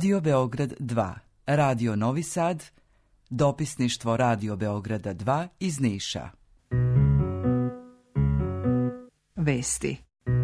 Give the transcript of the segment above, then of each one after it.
Radio Beograd 2, Radio Novi Sad, dopisništvo Radio Beograda 2 iz Niša. Vesti.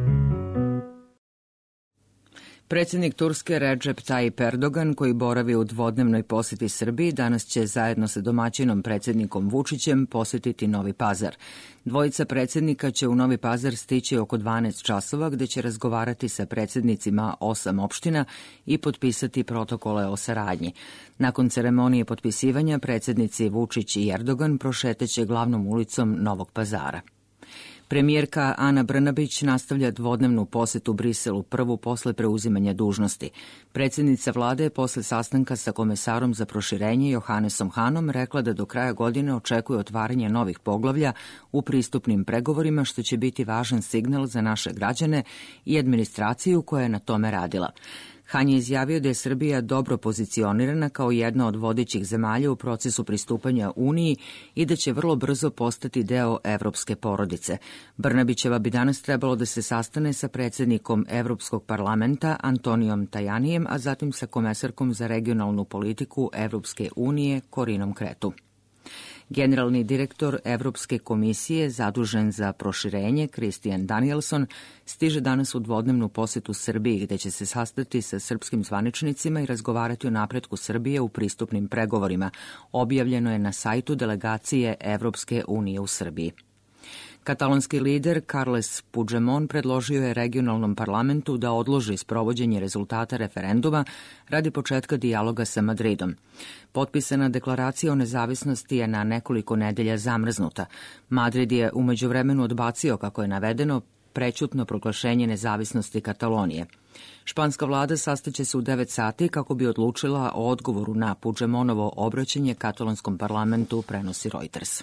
Predsjednik Turske Recep Tayyip Erdogan, koji boravi u dvodnevnoj posjeti Srbiji, danas će zajedno sa domaćinom predsjednikom Vučićem posjetiti Novi Pazar. Dvojica predsjednika će u Novi Pazar stići oko 12 časova, gde će razgovarati sa predsjednicima 8 opština i potpisati protokole o saradnji. Nakon ceremonije potpisivanja, predsjednici Vučić i Erdogan prošeteće glavnom ulicom Novog Pazara. Premijerka Ana Brnabić nastavlja dvodnevnu posjetu Briselu, prvu posle preuzimanja dužnosti. Predsjednica vlade je posle sastanka sa komesarom za proširenje Johannesom Hanom rekla da do kraja godine očekuje otvaranje novih poglavlja u pristupnim pregovorima, što će biti važan signal za naše građane i administraciju koja je na tome radila. Han je izjavio da je Srbija dobro pozicionirana kao jedna od vodećih zemalja u procesu pristupanja Uniji i da će vrlo brzo postati deo evropske porodice. Brnabićeva bi danas trebalo da se sastane sa predsjednikom Evropskog parlamenta Antonijom Tajanijem, a zatim sa komesarkom za regionalnu politiku Evropske unije Korinom Kretu. Generalni direktor Evropske komisije zadužen za proširenje Christian Danielson stiže danas u dvodnevnu posjetu Srbiji, gde će se sastati sa srpskim zvaničnicima i razgovarati o napretku Srbije u pristupnim pregovorima. Objavljeno je na sajtu delegacije Evropske unije u Srbiji. Katalonski lider Carles Puigdemont predložio je regionalnom parlamentu da odloži sprovođenje rezultata referenduma radi početka dijaloga sa Madridom. Potpisana deklaracija o nezavisnosti je na nekoliko nedelja zamrznuta. Madrid je u međuvremenu odbacio, kako je navedeno, prećutno proglašenje nezavisnosti Katalonije. Španska vlada sastaće se u 9 sati kako bi odlučila o odgovoru na Puigdemontovo obraćanje katalonskom parlamentu, prenosi Reuters.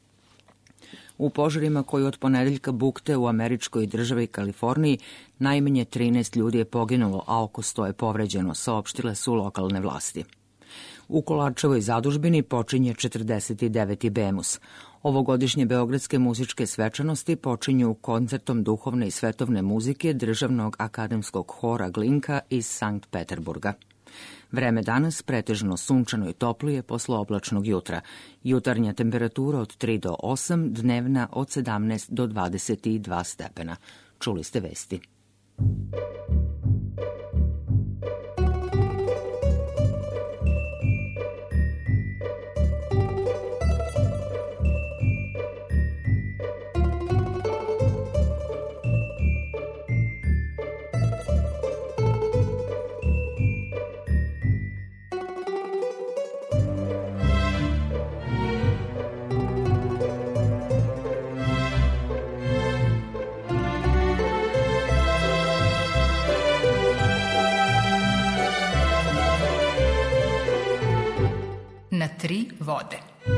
U požarima koji od ponedeljka bukte u američkoj državi Kaliforniji, najmanje 13 ljudi je poginulo, a oko 100 je povređeno, saopštile su lokalne vlasti. U Kolarčevoj zadužbini počinje 49. Bemus. Ovogodišnje beogradske muzičke svečanosti počinju koncertom duhovne i svetovne muzike Državnog akademskog hora Glinka iz Sankt Peterburga. Vreme danas pretežno sunčano i toplije posle oblačnog jutra. Jutarnja temperatura od 3 do 8, dnevna od 17 do 22 stepena. Čuli ste vesti. Na 3 vode.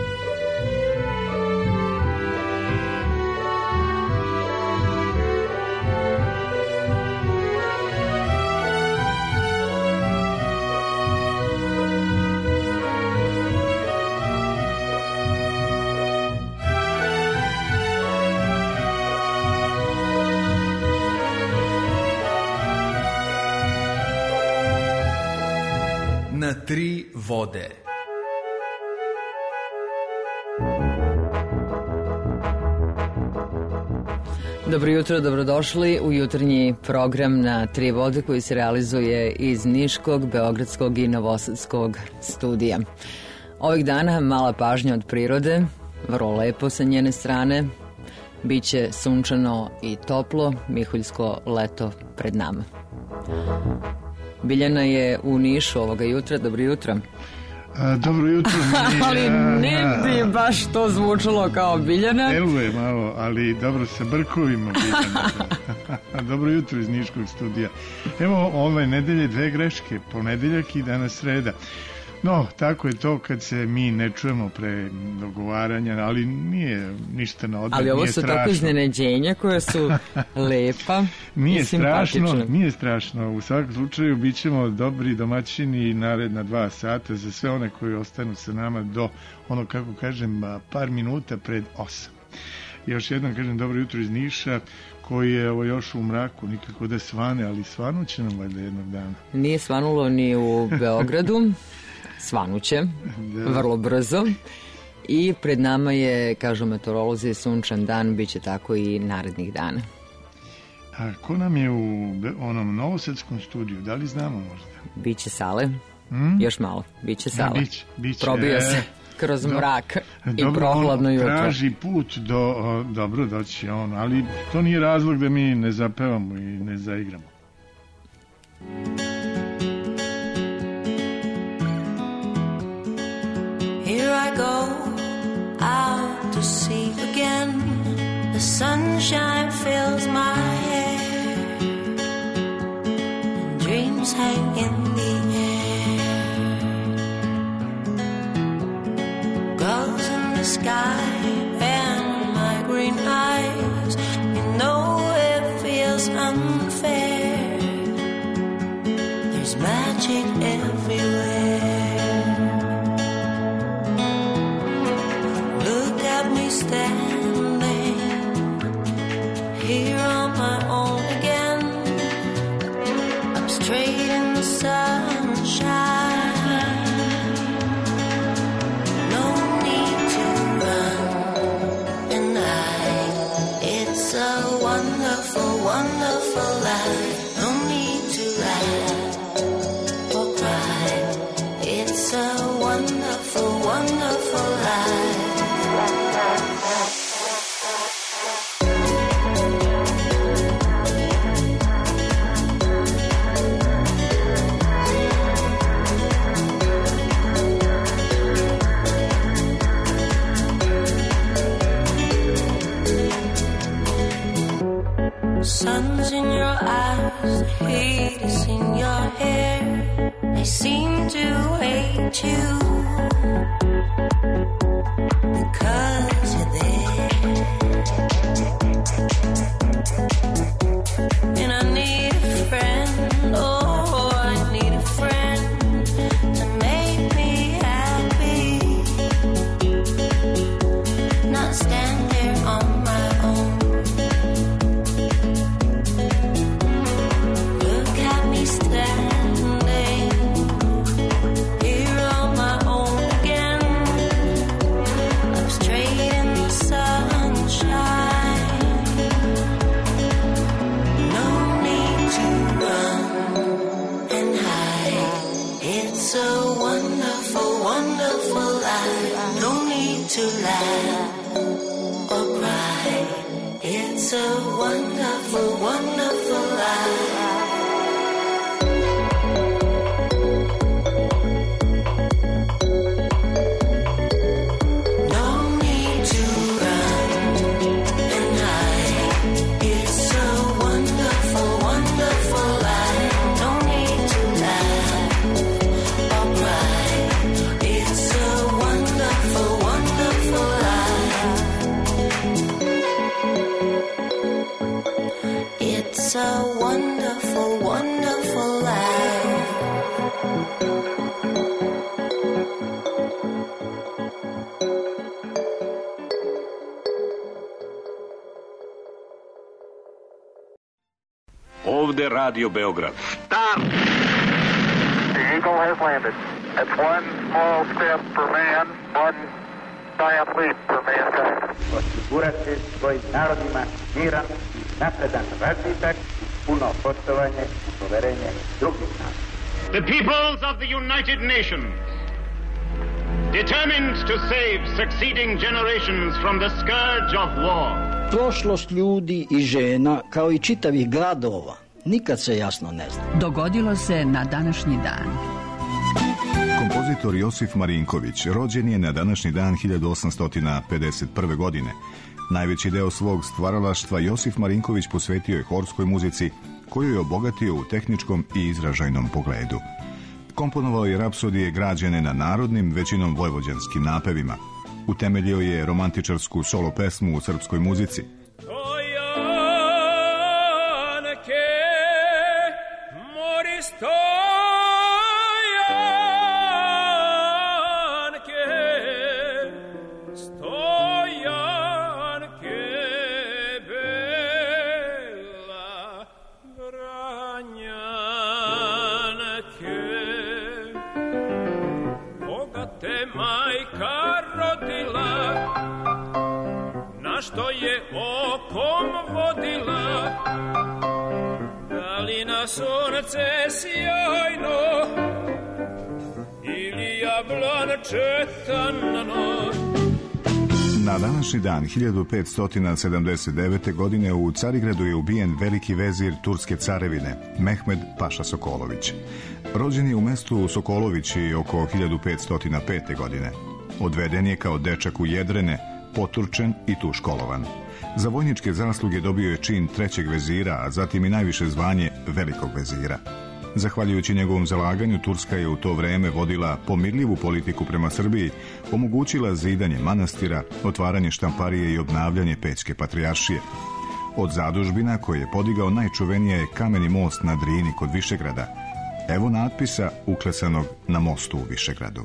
Na 3 vode. Dobro jutro, dobrodošli u jutarnji program Na 3 vode koji se realizuje iz Niškog, Beogradskog i Novosadskog studija. Ovih dana mala pažnja od prirode, vrlo lepo sa njene strane, biće sunčano i toplo, mihuljsko leto pred nama. Biljana je u Nišu ovoga jutra, dobro jutro. Dobro jutro. Ali ne bi baš to zvučalo kao Biljana. Deluje malo, ali dobro sa brkovima Biljana. Dobro jutro iz Niškog studija. Evo, ove nedelje 2 greške, ponedeljak i danas sreda. No, tako je to kad se mi ne čujemo pre dogovaranja, ali nije ništa na odmet, ali ovo nije su strašno. Tako iznenađenja koja su lepa nije i simpatična. Strašno, nije strašno. U svakom slučaju bit ćemo dobri domaćini naredna 2 sata za sve one koji ostanu sa nama do, ono kako kažem, par minuta pred 8. Još jednom kažem dobro jutro iz Niša, koji je još u mraku, nikako da svane, ali svanuće nam valjda jednog dana. Nije svanulo ni u Beogradu, svanuće, vrlo brzo. I pred nama je, kažu meteorolozi, sunčan dan, bit će tako i narednih dana. A ko nam je u onom novosadskom studiju, da li znamo možda? Biće Sale, još malo, biće Sale. Biće. Probio se kroz mrak i prohladno jutro. Traži put dobro doći on, ali to nije razlog da mi ne zapevamo i ne zaigramo. Here I go out to sea again. The sunshine fills my hair, and dreams hang in the air. Gulls in the sky and my green eyes. You know it feels unfair. There's magic everywhere. Standing here on my own again, I'm straight in the sunshine. No need to run and hide. It's a wonderful, wonderful life. No need to laugh or cry. It's a wonderful, wonderful life. Sun's in your eyes, the heat is in your hair. They seem to hate you because you're there. And I need a friend, oh, I need a friend to make me happy. Not stand there on my own. To laugh or cry. It's a wonderful, wonderful life. No need to run and hide. It's a wonderful, wonderful life. No need to laugh or cry. It's a wonderful, wonderful life. It's a wonderful, wonderful life. Ovde Radio Beograd. Stop! The Eagle has landed. That's one small step for man, one giant leap for mankind. Osigurati svojim narodima miran, napredan razvitak, puno poštovanje i poverenje drugih naroda. The peoples of the United Nations, determined to save succeeding generations from the scourge of war. Prošlost ljudi i žena, kao i čitavih gradova, nikad se jasno ne zna. Dogodilo se na današnji dan. Kompozitor Josif Marinković rođen je na današnji dan 1851. godine. Najveći deo svog stvaralaštva Josif Marinković posvetio je horskoj muzici, koju je obogatio u tehničkom i izražajnom pogledu. Komponovao je rapsodije građene na narodnim, većinom vojvođanskim napevima. Utemeljio je romantičarsku solo pesmu u srpskoj muzici. Stojanke te majka rodila, na što je okom vodila, da li na sunce sjajno ili jablonče tanano. Na današnji dan 1579. godine u Carigradu je ubijen veliki vezir turske carevine Mehmed Paša Sokolović. Rođen je u mestu Sokolovići oko 1505. godine. Odveden je kao dečak u jedrene, poturčen i tu školovan. Za vojničke zasluge dobio je čin trećeg vezira, a zatim i najviše zvanje velikog vezira. Zahvaljujući njegovom zalaganju, Turska je u to vreme vodila pomirljivu politiku prema Srbiji, omogućila zidanje manastira, otvaranje štamparije i obnavljanje Pećke patrijaršije. Od zadužbina koje je podigao najčuvenije je kameni most na Drini kod Višegrada. Evo natpisa uklesanog na mostu u Višegradu.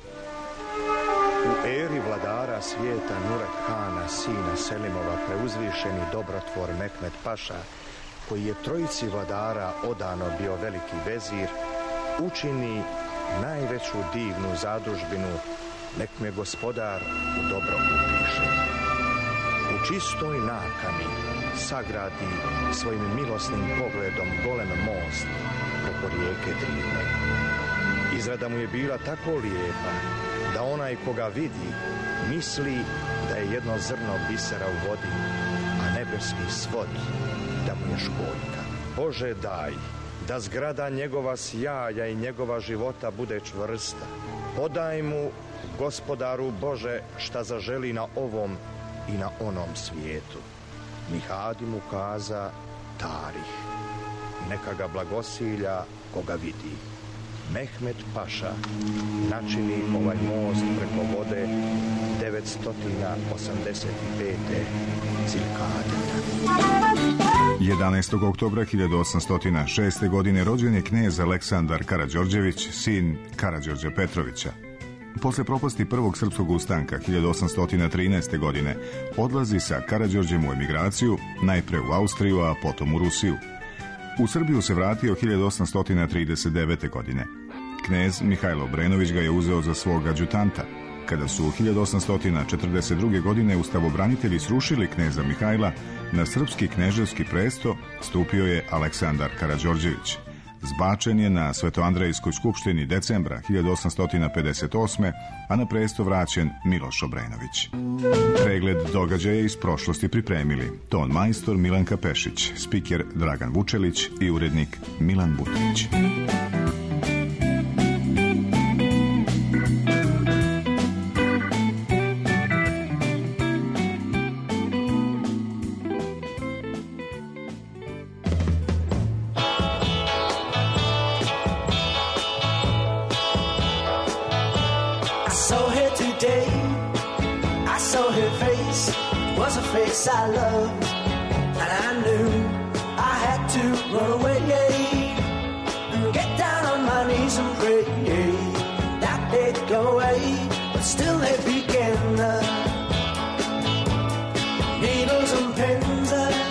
U eri vladara svijeta Nurek Hana, sina Selimova, preuzvišeni dobrotvor Mehmed Paša, koji je trojici vladara odano bio veliki vezir, učini najveću divnu zadužbinu, nek me gospodar u dobro upiše. U čistoj nakani sagradi svojim milosnim pogledom golem most preko rijeke Drine. Izrada mu je bila tako lijepa da onaj koga vidi misli da je jedno zrno bisera u vodi, a nebeski svod da mu je školjka. Bože daj da zgrada njegova sjaja i njegova života bude čvrsta. Podaj mu, gospodaru Bože, šta zaželi na ovom i na onom svijetu. Mihadi mu kaza Tarih, neka ga blagosilja koga vidi. Mehmed Paša načini ovaj most preko vode 985. Zilkadeta. 11. oktobra 1806. godine rođen je knez Aleksandar Karađorđević, sin Karađorđa Petrovića. Posle propasti prvog srpskog ustanka 1813. godine odlazi sa Karađorđem u emigraciju, najpre u Austriju, a potom u Rusiju. U Srbiju se vratio 1839. godine. Knez Mihajlo Obrenović ga je uzeo za svog adjutanta. Kada su 1842. godine ustavobranitelji srušili kneza Mihajla, na srpski kneževski presto stupio je Aleksandar Karađorđević. Zbačen je na Svetoandrejskoj skupštini decembra 1858. a na presto vraćen Miloš Obrenović. Pregled događaja iz prošlosti pripremili ton majstor Milanka Pešić, spiker Dragan Vučelić i urednik Milan Butrić. I loved, and I knew I had to run away and get down on my knees and pray that they'd go away, but still they began needles and pins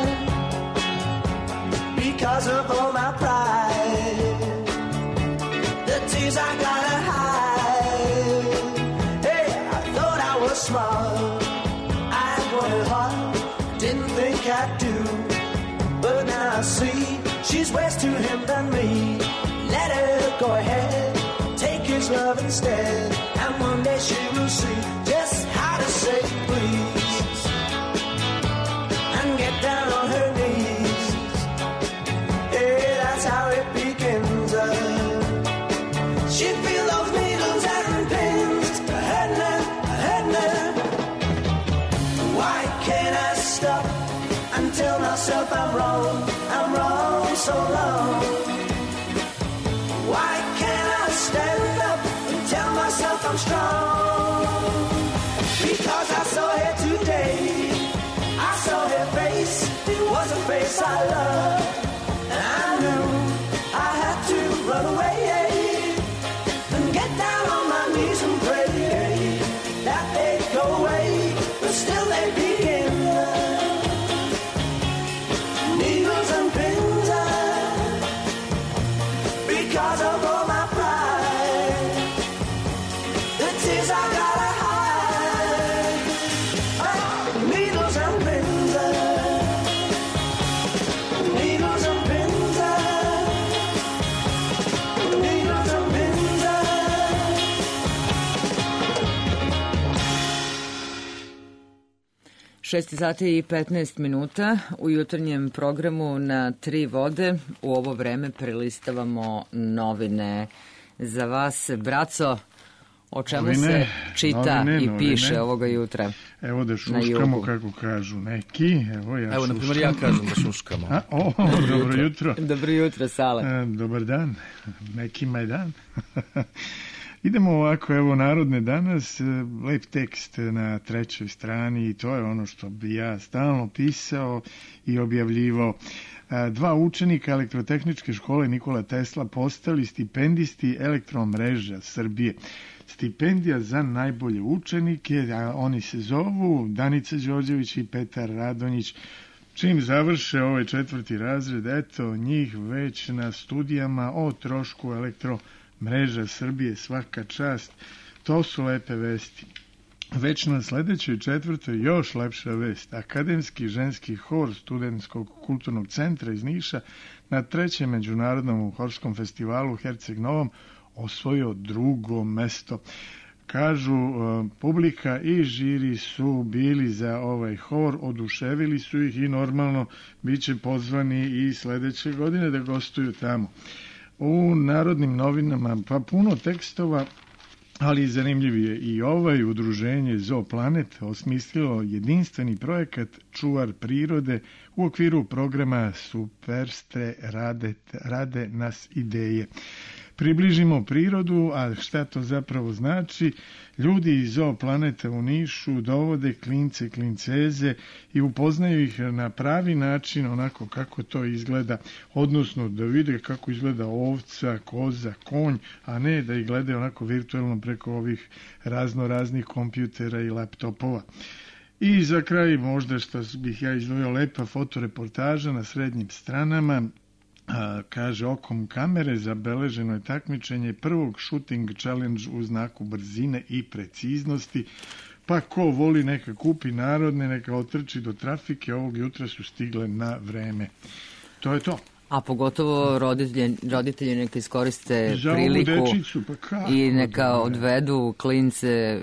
because of all my pride, the tears I gotta hide. Hey, I thought I was smart, I wanted hard, didn't think I'd do, but now I see she's worse to him than me. Let her go ahead, take his love instead, and one day she will see just how to say please and get down on her knees. Yeah, that's how it begins. She feels those needles and pins hurting her. Why can't I stop and tell myself I'm wrong so long? Why can't I stand up and tell myself I'm strong? Because I saw her today, I saw her face, it was a face I loved, and I knew I had to run away and get down on my knees and pray that they'd go away, but still they begin. Needles and pins because of all my pride. The 6 sati i 15 minuta u jutarnjem programu na Tri vode. U ovo vreme prelistavamo novine za vas. Braco, o čemu se čita i piše ovoga jutra? Evo da šuškamo, kako kažu neki. Evo, na primjer, ja kažem da šuškamo. Dobro jutro. Dobro jutro, Sale. Dobar dan. Nekima je dan. Idemo ovako, evo, Narodne danas, lep tekst na 3. strani i to je ono što bi ja stalno pisao i objavljivao. 2 učenika Elektrotehničke škole Nikola Tesla postali stipendisti Elektromreža Srbije. Stipendija za najbolje učenike, a oni se zovu Danica Đorđević i Petar Radonjić. Čim završe ovaj 4. razred, eto, njih već na studijama o trošku Elektromreža Srbije, svaka čast. To su lepe vesti. Već na sledećoj 4. još lepša vest. Akademski ženski hor Studentskog kulturnog centra iz Niša na 3. međunarodnom horskom festivalu Herceg Novom osvojio 2. mesto. Kažu, publika i žiri su bili za ovaj hor, oduševili su ih i normalno bit će pozvani i sledeće godine da gostuju tamo. U Narodnim novinama pa puno tekstova, ali zanimljiv je i ovaj. Udruženje Zooplanet osmislilo jedinstveni projekat Čuvar prirode u okviru programa Superstre rade nas ideje. Približimo prirodu, a šta to zapravo znači? Ljudi iz Zooplaneta u Nišu dovode klince, klinceze i upoznaju ih na pravi način, onako kako to izgleda, odnosno da vide kako izgleda ovca, koza, konj, a ne da ih gledaju onako virtualno preko ovih raznih kompjutera i laptopova. I za kraj, možda što bih ja izdvojio, lepa fotoreportaža na srednjim stranama. Kaže, okom kamere zabeleženo je takmičenje prvog shooting challenge u znaku brzine i preciznosti, pa ko voli neka kupi narodne, neka otrči do trafike, ovog jutra su stigle na vreme. To je to. A pogotovo roditelji neka iskoriste priliku dečicu, pa i neka odvedu klince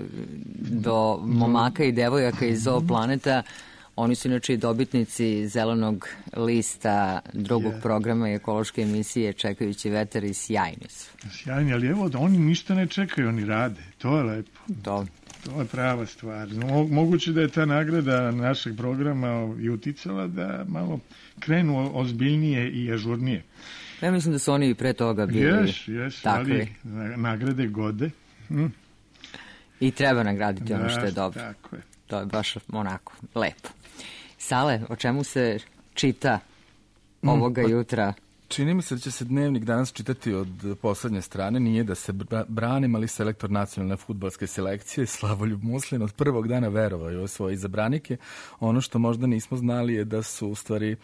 do momaka i devojaka iz Zooplaneta. Oni su inače i dobitnici zelenog lista drugog programa i ekološke emisije Čekajući vetar i sjajni su. Sjajni, ali evo da oni ništa ne čekaju, oni rade. To je lepo. To je prava stvar. Moguće da je ta nagrada našeg programa i uticala da malo krenu ozbiljnije i ažurnije. Ja mislim da su oni i pre toga bili takvi. Ali nagrade gode. I treba nagraditi ono što je dobro. Tako je. To je baš onako lepo. Sale, o čemu se čita ovoga jutra? Čini mi se da će se Dnevnik danas čitati od poslednje strane. Nije da se branim, ali selektor nacionalne fudbalske selekcije Slavoljub Muslin od prvog dana verovao u svoje izabranike. Ono što možda nismo znali je da su u stvari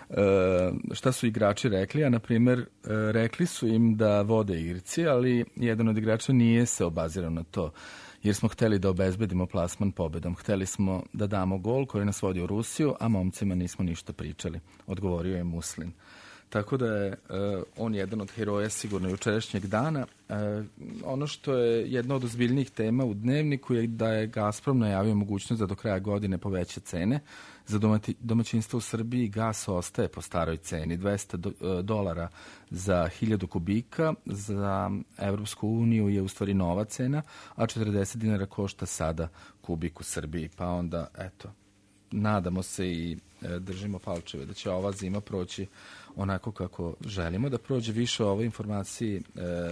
šta su igrači rekli, a na primjer rekli su im da vode igrci, ali jedan od igrača nije se obazirao na to, jer smo hteli da obezbedimo plasman pobedom. Hteli smo da damo gol koji nas vodi u Rusiju, a momcima nismo ništa pričali, odgovorio je Muslin. Tako da je on jedan od heroja sigurno jučerašnjeg dana. Ono što je jedna od ozbiljnijih tema u Dnevniku je da je Gazprom najavio mogućnost da do kraja godine poveća cene. Za domaćinstvo u Srbiji gas ostaje po staroj ceni, $200 za 1000 kubika, za Evropsku uniju je u stvari nova cena, a $40 košta sada kubik u Srbiji. Pa onda, eto, nadamo se i držimo palčeve da će ova zima proći onako kako želimo da prođe. Više o ovoj informaciji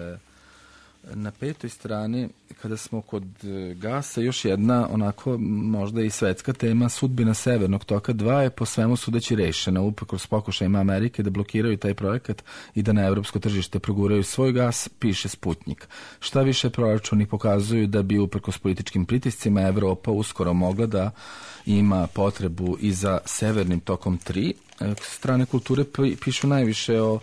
na 5. strani, kada smo kod gasa, još jedna onako možda i svetska tema, sudbina Severnog toka 2 je po svemu sudeći rešena uprkos pokušajima Amerike da blokiraju taj projekat i da na evropsko tržište proguraju svoj gas, piše Sputnik. Šta više, proračuni pokazuju da bi uprkos političkim pritiscima Evropa uskoro mogla da ima potrebu i za Severnim tokom 3. Strane kulture pišu najviše o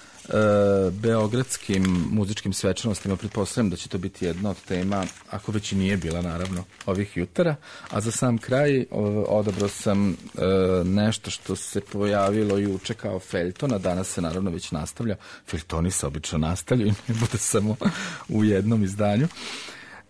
beogradskim muzičkim svečanostima. Pretpostavljam da će to biti jedna od tema, ako već i nije bila naravno ovih jutara. A za sam kraj odabrao sam nešto što se pojavilo juče kao feljton, a danas se naravno već nastavlja. Feljtoni se obično nastavljaju i ne bude samo u jednom izdanju.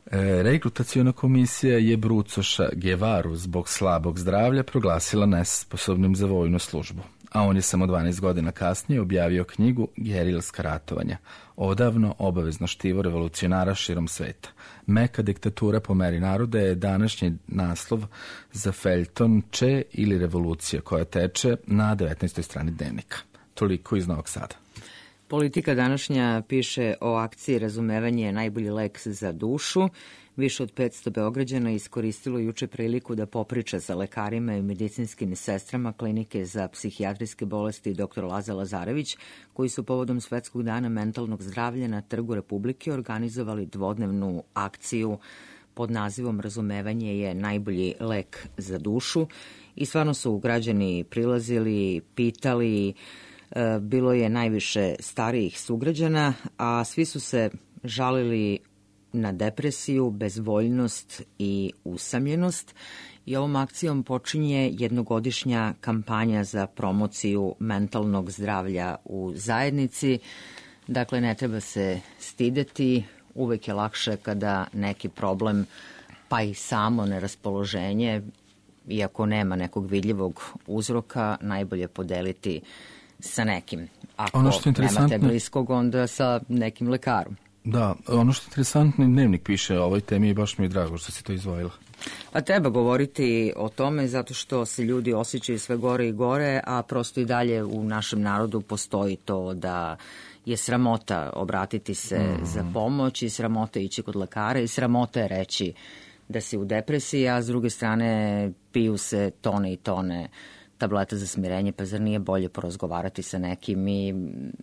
Rekrutaciona komisija je Brucoša Guevaru zbog slabog zdravlja proglasila nesposobnim za vojnu službu, a on je samo 12 godina kasnije objavio knjigu Gerilska ratovanja, odavno obavezno štivo revolucionara širom sveta. Meka diktatura po meri naroda je današnji naslov za feljton Če ili revolucija koja teče na 19. strani dnevnika. Toliko iz Novog Sada. Politika današnja piše o akciji Razumevanje najbolji lek za dušu. Više od 500 Beograđana iskoristilo juče priliku da popriča sa lekarima i medicinskim sestrama klinike za psihijatrijske bolesti dr. Laza Lazarević, koji su povodom Svetskog dana mentalnog zdravlja na Trgu Republike organizovali dvodnevnu akciju pod nazivom Razumevanje je najbolji lek za dušu. I stvarno su građani prilazili, pitali. Bilo je najviše starijih sugrađana, a svi su se žalili na depresiju, bezvoljnost i usamljenost. I ovom akcijom počinje jednogodišnja kampanja za promociju mentalnog zdravlja u zajednici. Dakle, ne treba se stideti, uvek je lakše kada neki problem, pa i samo neraspoloženje, iako nema nekog vidljivog uzroka, najbolje podeliti sa nekim. Ako nemate bliskog, onda sa nekim lekarom. Da, ono što je interesantno, Dnevnik piše o ovoj temi i baš mi je drago što si to izdvojila. Pa treba govoriti o tome zato što se ljudi osjećaju sve gore i gore, a prosto i dalje u našem narodu postoji to da je sramota obratiti se za pomoć i sramota ići kod lekara i sramota je reći da si u depresiji, a s druge strane piju se tone i tone tableta za smirenje, pa zar nije bolje porazgovarati sa nekim i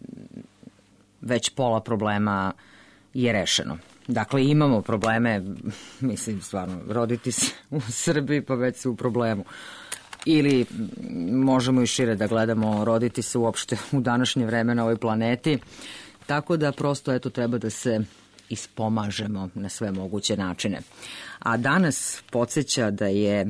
već pola problema je rešeno. Dakle, imamo probleme, mislim, stvarno, roditi se u Srbiji, pa već su u problemu. Ili možemo i šire da gledamo, roditi se uopšte u današnje vreme na ovoj planeti. Tako da prosto, eto, treba da se ispomažemo na sve moguće načine. A danas podsjeća da je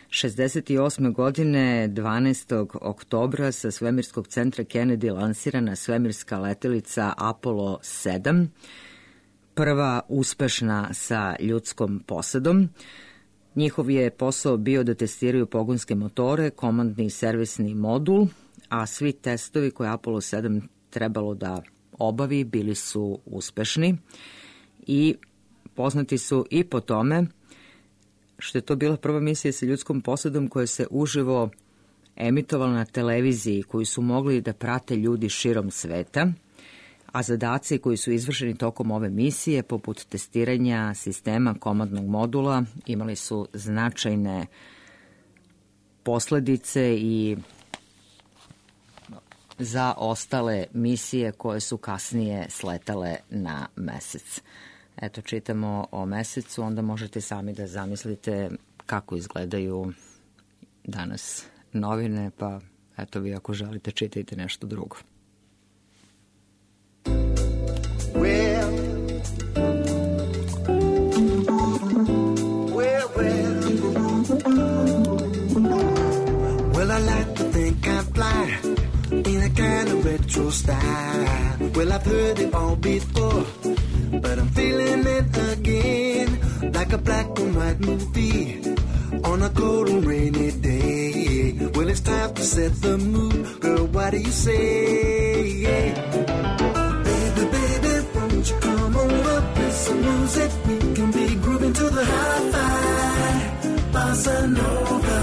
68. godine 12. oktobra sa svemirskog centra Kennedy lansirana svemirska letelica Apollo 7, prva uspešna sa ljudskom posadom. Njihov je posao bio da testiraju pogonske motore, komandni i servisni modul, a svi testovi koje Apollo 7 trebalo da obavi bili su uspešni i poznati su i po tome što je to bila prva misija sa ljudskom posadom koja se uživo emitovala na televiziji, koju su mogli da prate ljudi širom sveta, a zadaci koji su izvršeni tokom ove misije, poput testiranja sistema komandnog modula, imali su značajne posledice i za ostale misije koje su kasnije sletale na mesec. Eto, čitamo o mesecu, onda možete sami da zamislite kako izgledaju danas novine, pa eto vi ako želite čitajte nešto drugo. Well, I like to think I fly in a kind of retro style. Well, I've heard it all before, but I'm feeling it again, like a black and white movie on a cold and rainy day. Well, it's time to set the mood, girl, what do you say? Baby, baby, won't you come over, play some music, we can be grooving to the hi-fi bossa nova.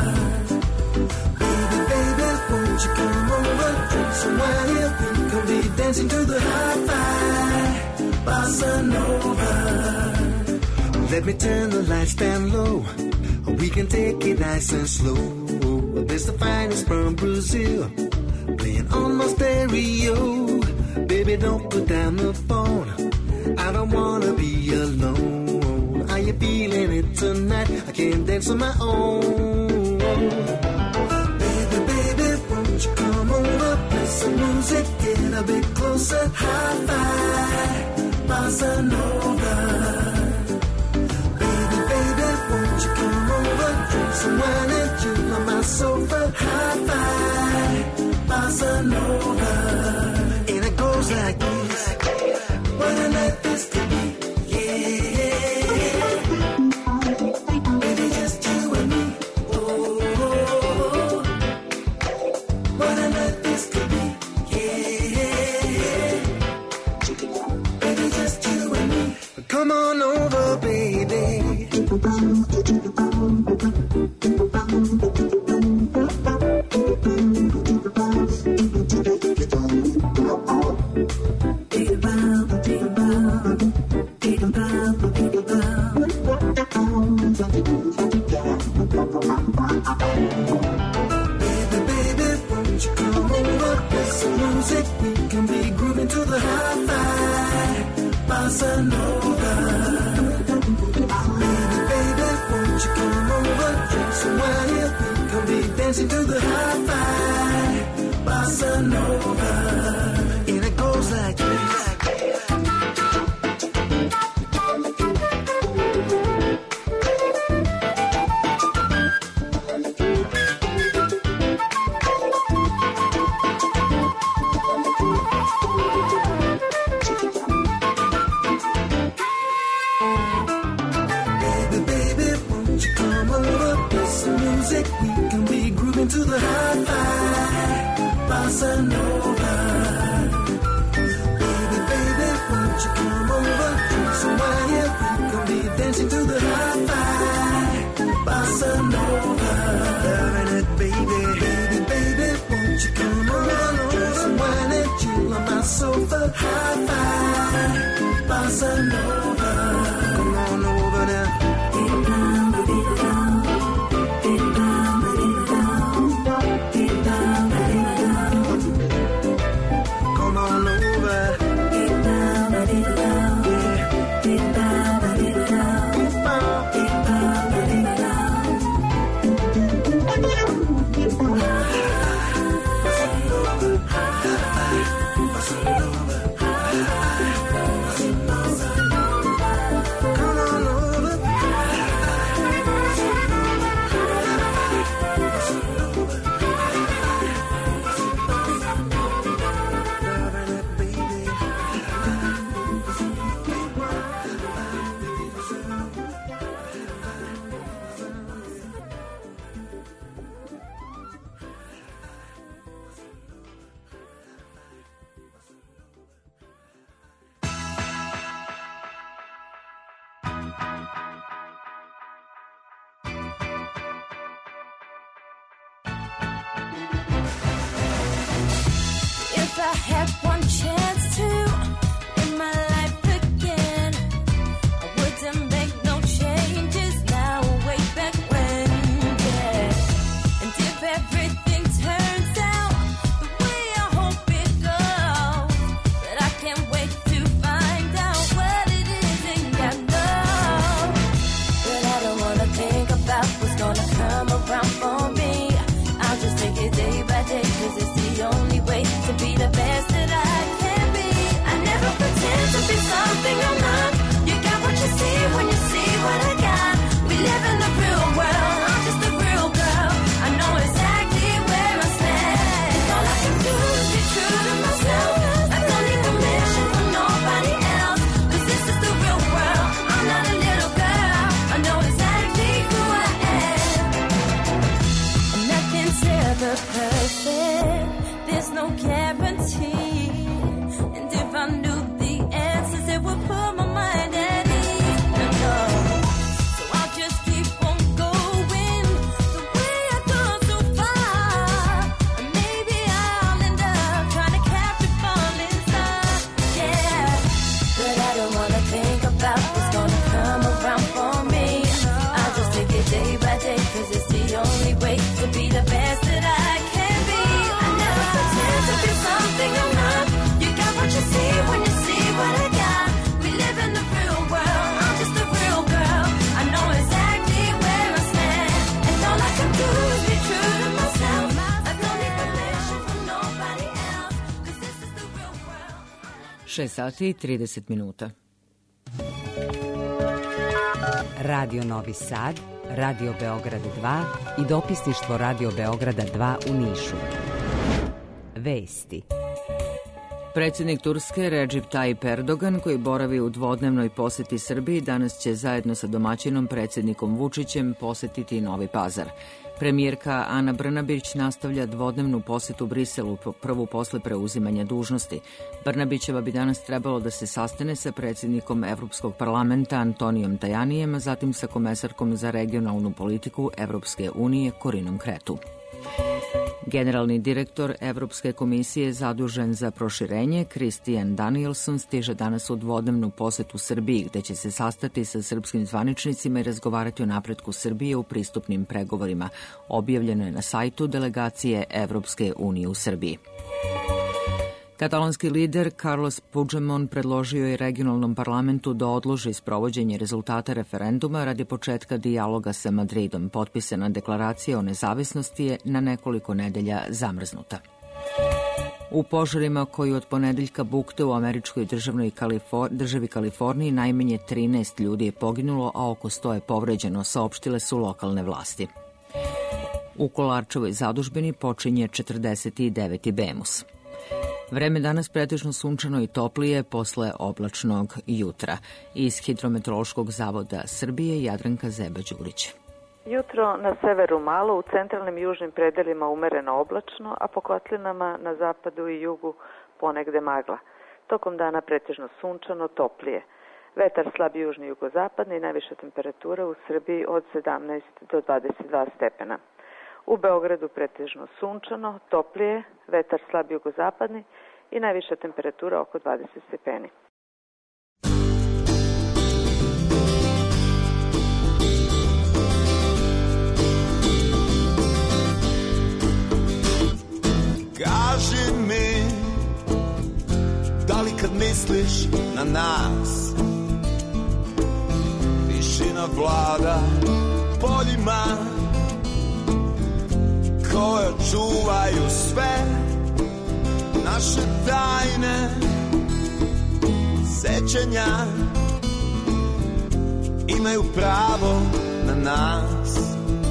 Baby, baby, won't you come over, drink some wine here, we can be dancing to the hi-fi bossa nova. Let me turn the lights down low, we can take it nice and slow. There's the finest from Brazil playing on my stereo. Baby, don't put down the phone, I don't wanna be alone. Are you feeling it tonight? I can't dance on my own. Baby, baby, won't you come over, play some music, get a bit closer. Hi-fi bossa nova. Baby, baby, won't you come over, drink some wine and chill on my sofa. Hi-fi bossa nova. And it goes like this. What a night this could be. Yeah, yeah, yeah. Come on over, baby. Bossa Nova. Baby, baby, won't you come over? Drink some wine here. We can be dancing to the hi-fi Bossa Nova. And it goes like this. To the hi-fi Bossa Nova. Baby, baby, won't you come over? Drink some wine here. We can be dancing to the hi-fi Bossa Nova. Loving it, baby. Baby, baby, won't you come over? Drink some wine and chill on my sofa. Hi-fi Bossa Nova. Come on over now. If I had one chance to live my life again, I wouldn't make no changes now, way back when, yeah. And if everything turns out the way I hope it goes, but I can't wait to find out what it is and I know. But I don't wanna think about what's gonna come around for me. I'll just take it day by day, 'cause it's the only way to be the best that I can be. I never pretend to be something I'm not. You got what you see when you see what I got. We live in the real world, I'm just a real girl. I know exactly where I stand. And all I can do is be true to myself. I don't need permission from nobody else, 'cause this is the real world. I'm not a little girl, I know exactly who I am. And nothing's ever perfect, there's no guarantee. And if I knew the answers, it would put my mind at ease. No. So I'll just keep on going the way I've gone so far. And maybe I'll end up trying to catch a falling star. Yeah, but I don't wanna think about what's gonna come around for me. I'll just take it day by day, 'cause it's the only way to be the best that I can be. I never pretend to be something I'm not. You got what you see when you see what I got. We live in the real world, I'm just a real girl. I know exactly where I stand. And all I can do is be true to myself. I don't need permission from nobody else, 'cause this is the real world. 6 sati i 30 minuta. Radio Novi Sad, Radio Beograd 2 i dopisništvo Radio Beograda 2 u Nišu. Vesti. Predsjednik Turske Recep Tayyip Erdogan, koji boravi u dvodnevnoj poseti Srbiji, danas će zajedno sa domaćinom predsjednikom Vučićem posetiti Novi Pazar. Premijerka Ana Brnabić nastavlja dvodnevnu posetu Briselu, prvu posle preuzimanja dužnosti. Brnabićeva bi danas trebalo da se sastane sa predsjednikom Evropskog parlamenta Antonijom Tajanijem, a zatim sa komesarkom za regionalnu politiku Evropske unije Korinom Kretu. Generalni direktor Evropske komisije zadužen za proširenje Christian Danielson stiže danas u dvodnevnu posetu Srbiji, gde će se sastati sa srpskim zvaničnicima i razgovarati o napretku Srbije u pristupnim pregovorima. Objavljeno je na sajtu delegacije Evropske unije u Srbiji. Katalonski lider Carlos Puigdemont predložio je regionalnom parlamentu da odloži sprovođenje rezultata referenduma radi početka dijaloga sa Madridom. Potpisana deklaracija o nezavisnosti je na nekoliko nedelja zamrznuta. U požarima koji od ponedeljka bukte u američkoj državi Kaliforniji najmanje 13 ljudi je poginulo, a oko 100 je povređeno, saopštile su lokalne vlasti. U Kolarčevoj zadužbini počinje 49. Bemus. Vreme danas pretežno sunčano i toplije posle oblačnog jutra. Iz Hidrometeorološkog zavoda Srbije Jadranka Zeba-Đurić. Jutro na severu malo, u centralnim i južnim predelima umereno oblačno, a po kotlinama na zapadu i jugu ponegde magla. Tokom dana pretežno sunčano, toplije. Vetar slab južni jugozapadni, najviša temperatura u Srbiji od 17 do 22 stepena. U Beogradu pretežno sunčano, toplije, vetar slab jugozapadni i najviša temperatura oko 20 stepeni. Kaži mi, da li kad misliš na nas, tišina vlada poljima koja čuvaju sve naše tajne sećanja, imaju pravo na nas.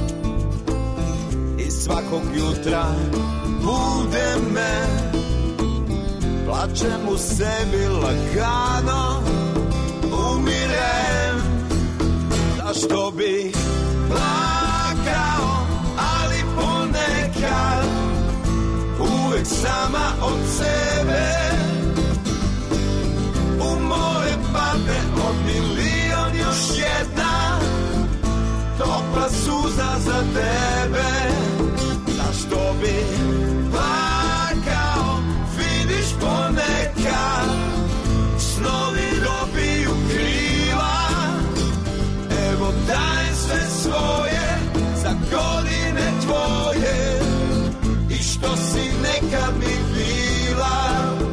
I svakog jutra bude me, plačem u sebi lagano, umirem. Zašto bi plakao, ali ponekad uvek sama od sebe u more padne od milion još jedna topla suza za tebe. Zašto bi plakao, vidiš ponekad snovi dobiju krila. Evo dajem sve svoje za godine tvoje i što si nekad mi bila.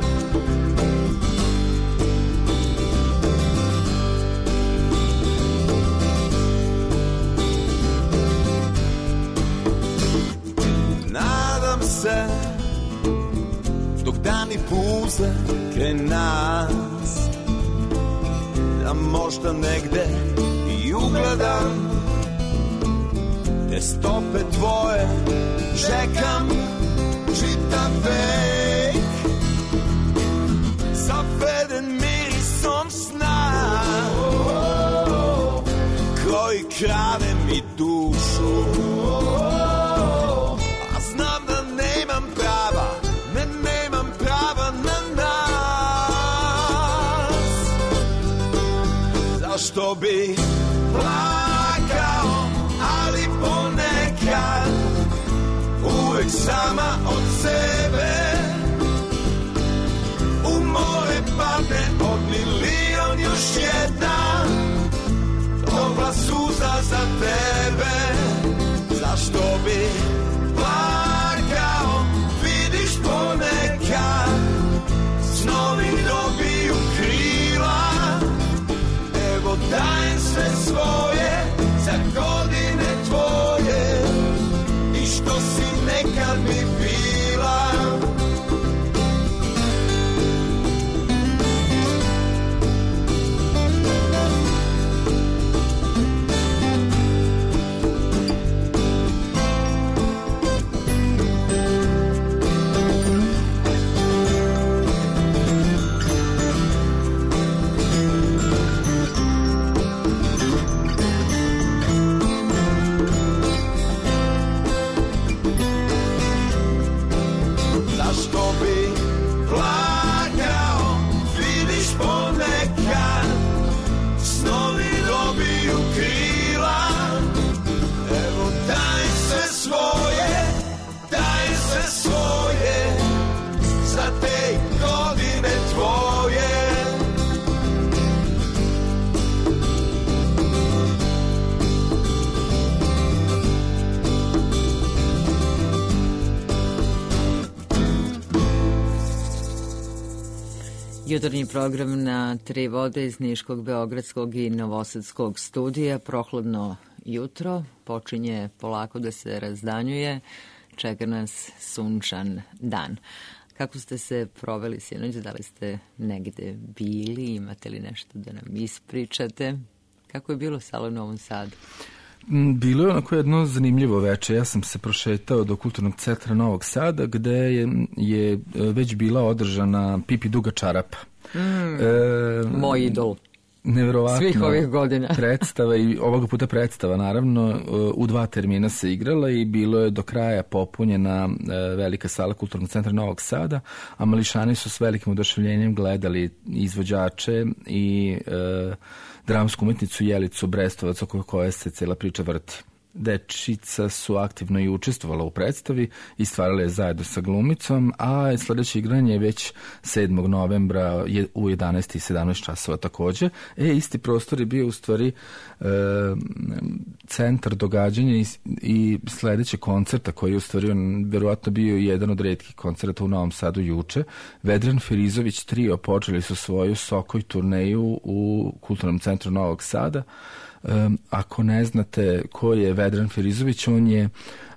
Nadam se dok dani puze kraj nas, da možda negde i ugledam te stope tvoje, čekam čitav vek, zaveden mirisom sna koji krade mi dušu. A znam da nemam prava, nemam prava na nas. Zašto bi plakao, ali ponekad uvek sama od sebe u more padne od milion još jedna topla suza za tebe. Zašto bi plakao, vidiš ponekad snovi dobiju krila. Evo dajem sve svoje za godine tvoje i što si nekad mi bila. Jutarnji program na Tri vode iz Niškog, Beogradskog i Novosadskog studija. Prohladno jutro, počinje polako da se razdanjuje, čeka nas sunčan dan. Kako ste se proveli sinoć? Da li ste negde bili? Imate li nešto da nam ispričate? Kako je bilo sala u Novom Sadu? Bilo je onako jedno zanimljivo veče. Ja sam se prošetao do Kulturnog centra Novog Sada, gde je već bila održana Pipi Duga čarapa. Moj idol. Neverovatno. Svih ovih godina. Predstava i ovoga puta predstava, naravno, u 2 termina se igrala i bilo je do kraja popunjena velika sala Kulturnog centra Novog Sada, a mališani su s velikim oduševljenjem gledali izvođače i dramsku umetnicu Jelicu Brestovac, oko koje se cela priča vrti. Dečica su aktivno i učestvovala u predstavi i stvarala je zajedno sa glumicom, a sledeće igranje je već 7. novembra u 11 i 17 časova takođe. Isti prostor je bio u stvari centar događanja i sledeće koncerta koji je u stvari verovatno bio jedan od retkih koncerta u Novom Sadu juče. Vedran Ferizović trio počeli su svoju Sokoj turneju u Kulturnom centru Novog Sada. Ako ne znate ko je Vedran Ferizović, on je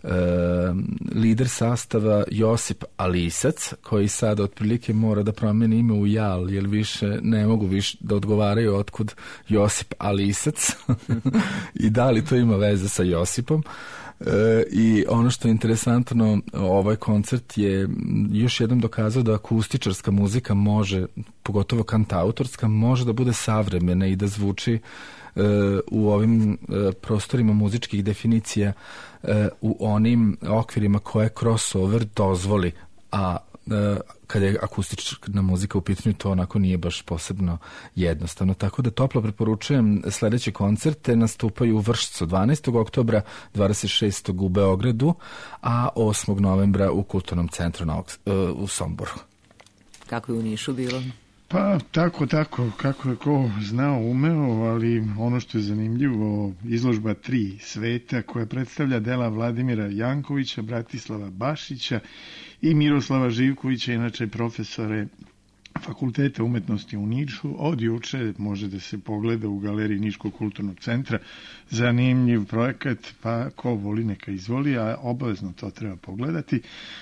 lider sastava Josip Alisac, koji sada otprilike mora da promeni ime u Jal, jer više ne mogu da odgovaraju otkud Josip Alisac i da li to ima veze sa Josipom. I ono što je interesantno, ovaj koncert je još jednom dokazao da akustičarska muzika može, pogotovo kantautorska, može da bude savremena i da zvuči u ovim prostorima muzičkih definicija u onim okvirima koje crossover dozvoli, a kada je akustična muzika u pitanju, to onako nije baš posebno jednostavno. Tako da toplo preporučujem sledeće koncerte. Nastupaju u Vršcu 12. oktobra, 26. u Beogradu, a 8. novembra u Kulturnom centru u Somboru. Kako je u Nišu bilo? Pa tako, kako je ko znao, umeo, ali ono što je zanimljivo, izložba 3 sveta koja predstavlja dela Vladimira Jankovića, Bratislava Bašića i Miroslava Živkovića, inače profesore Fakulteta umetnosti u Nišu. Od juče može da se pogleda u galeriji Niškog kulturnog centra. Zanimljiv projekat, pa ko voli neka izvoli, a obavezno to treba pogledati.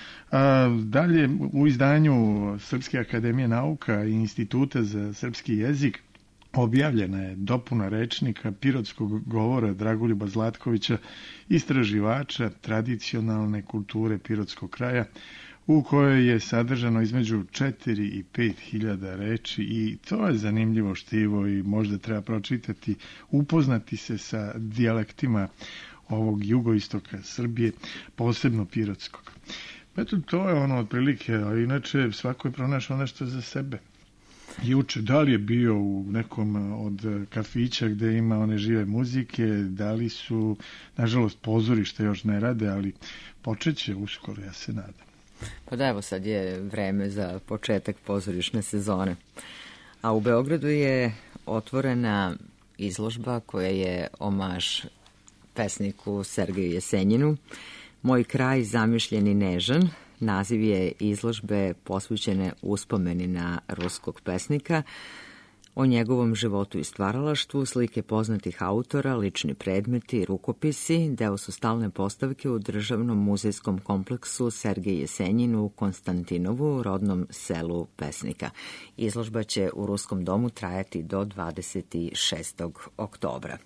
Dalje, u izdanju Srpske akademije nauka i Instituta za srpski jezik objavljena je dopuna rečnika pirotskog govora Dragoljuba Zlatkovića, istraživača tradicionalne kulture pirotskog kraja, u kojoj je sadržano između 4 i 5 hiljada reči i to je zanimljivo štivo i možda treba pročitati, upoznati se sa dijalektima ovog jugoistoka Srbije, posebno pirotskog. Eto, to je ono otprilike, a inače svako je pronašao nešto za sebe. Juče, da li je bio u nekom od kafića gde ima one žive muzike, da li su, nažalost, pozorište još ne rade, ali počeće uskoro, ja se nadam. Pa da, evo sad je vreme za početak pozorišne sezone. A u Beogradu je otvorena izložba koja je omaž pesniku Sergeju Jesenjinu. Moj kraj zamišljen i nežan. Naziv je izložbe posvećene uspomeni na ruskog pesnika, o njegovom životu i stvaralaštvu, slike poznatih autora, lični predmeti, rukopisi, deo su stalne postavke u državnom muzejskom kompleksu Sergej Jesenjin u Konstantinovu, rodnom selu pesnika. Izložba će u Ruskom domu trajati do 26. oktobra.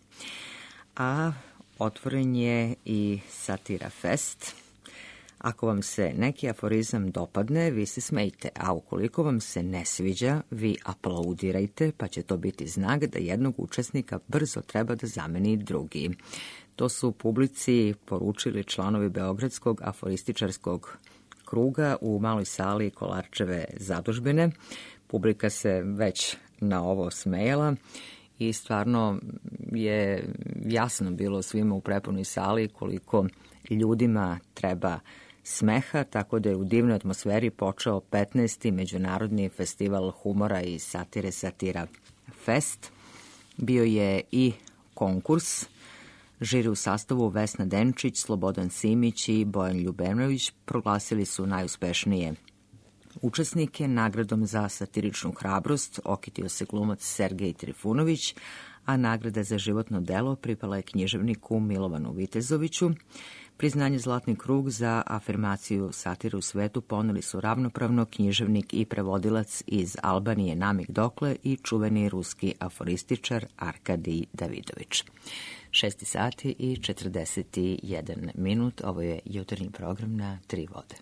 A otvoren je i Satira Fest. Ako vam se neki aforizam dopadne, vi se smejte, a ukoliko vam se ne sviđa, vi aplaudirajte, pa će to biti znak da jednog učesnika brzo treba da zameni drugi. To su publici poručili članovi Beogradskog aforističarskog kruga u maloj sali Kolarčeve zadužbine. Publika se već na ovo smejala i stvarno je jasno bilo svima u prepunoj sali koliko ljudima treba smeha, tako da je u divnoj atmosferi počeo 15. Međunarodni festival humora i satire Satira Fest. Bio je i konkurs. Žiri u sastavu Vesna Denčić, Slobodan Simić i Bojan Ljubenović proglasili su najuspešnije učesnike. Nagradom za satiričnu hrabrost okitio se glumac Sergej Trifunović, a nagrada za životno delo pripala je književniku Milovanu Vitezoviću. Priznanje Zlatni krug za afirmaciju satire u svetu poneli su ravnopravno književnik i prevodilac iz Albanije Namik Dokle i čuveni ruski aforističar Arkadij Davidović. 6 sati i 41 minut. Ovo je jutarnji program na Tri vode.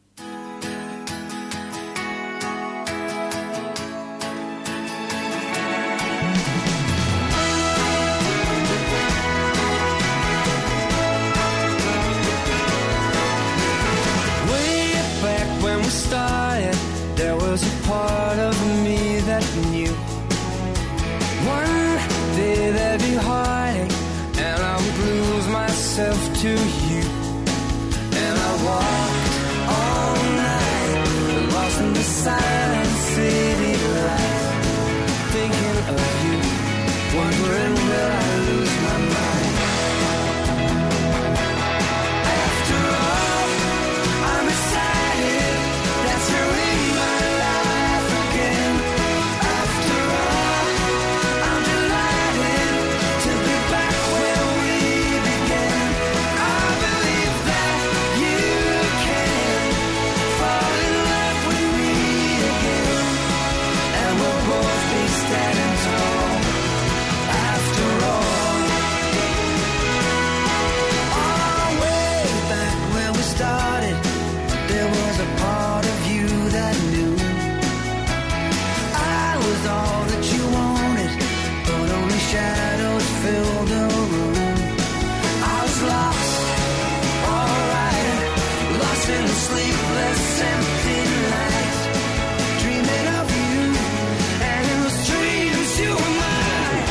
There was a part of me that knew one day there'd be heartache and I would lose myself to you. And I walked all night, lost in the silent city lights, thinking of you, wondering will I lose my mind. After all, I'm excited that you're in my life again. After all, I'm delighted to be back where we began. I believe that you can fall in love with me again, and we'll both be standing tall. After all, way back when we started, there was a part of you that knew I was all that you wanted, but only shadows filled the room. I was lost, alright, lost in a sleepless, empty night, dreaming of you, and in those dreams you were mine.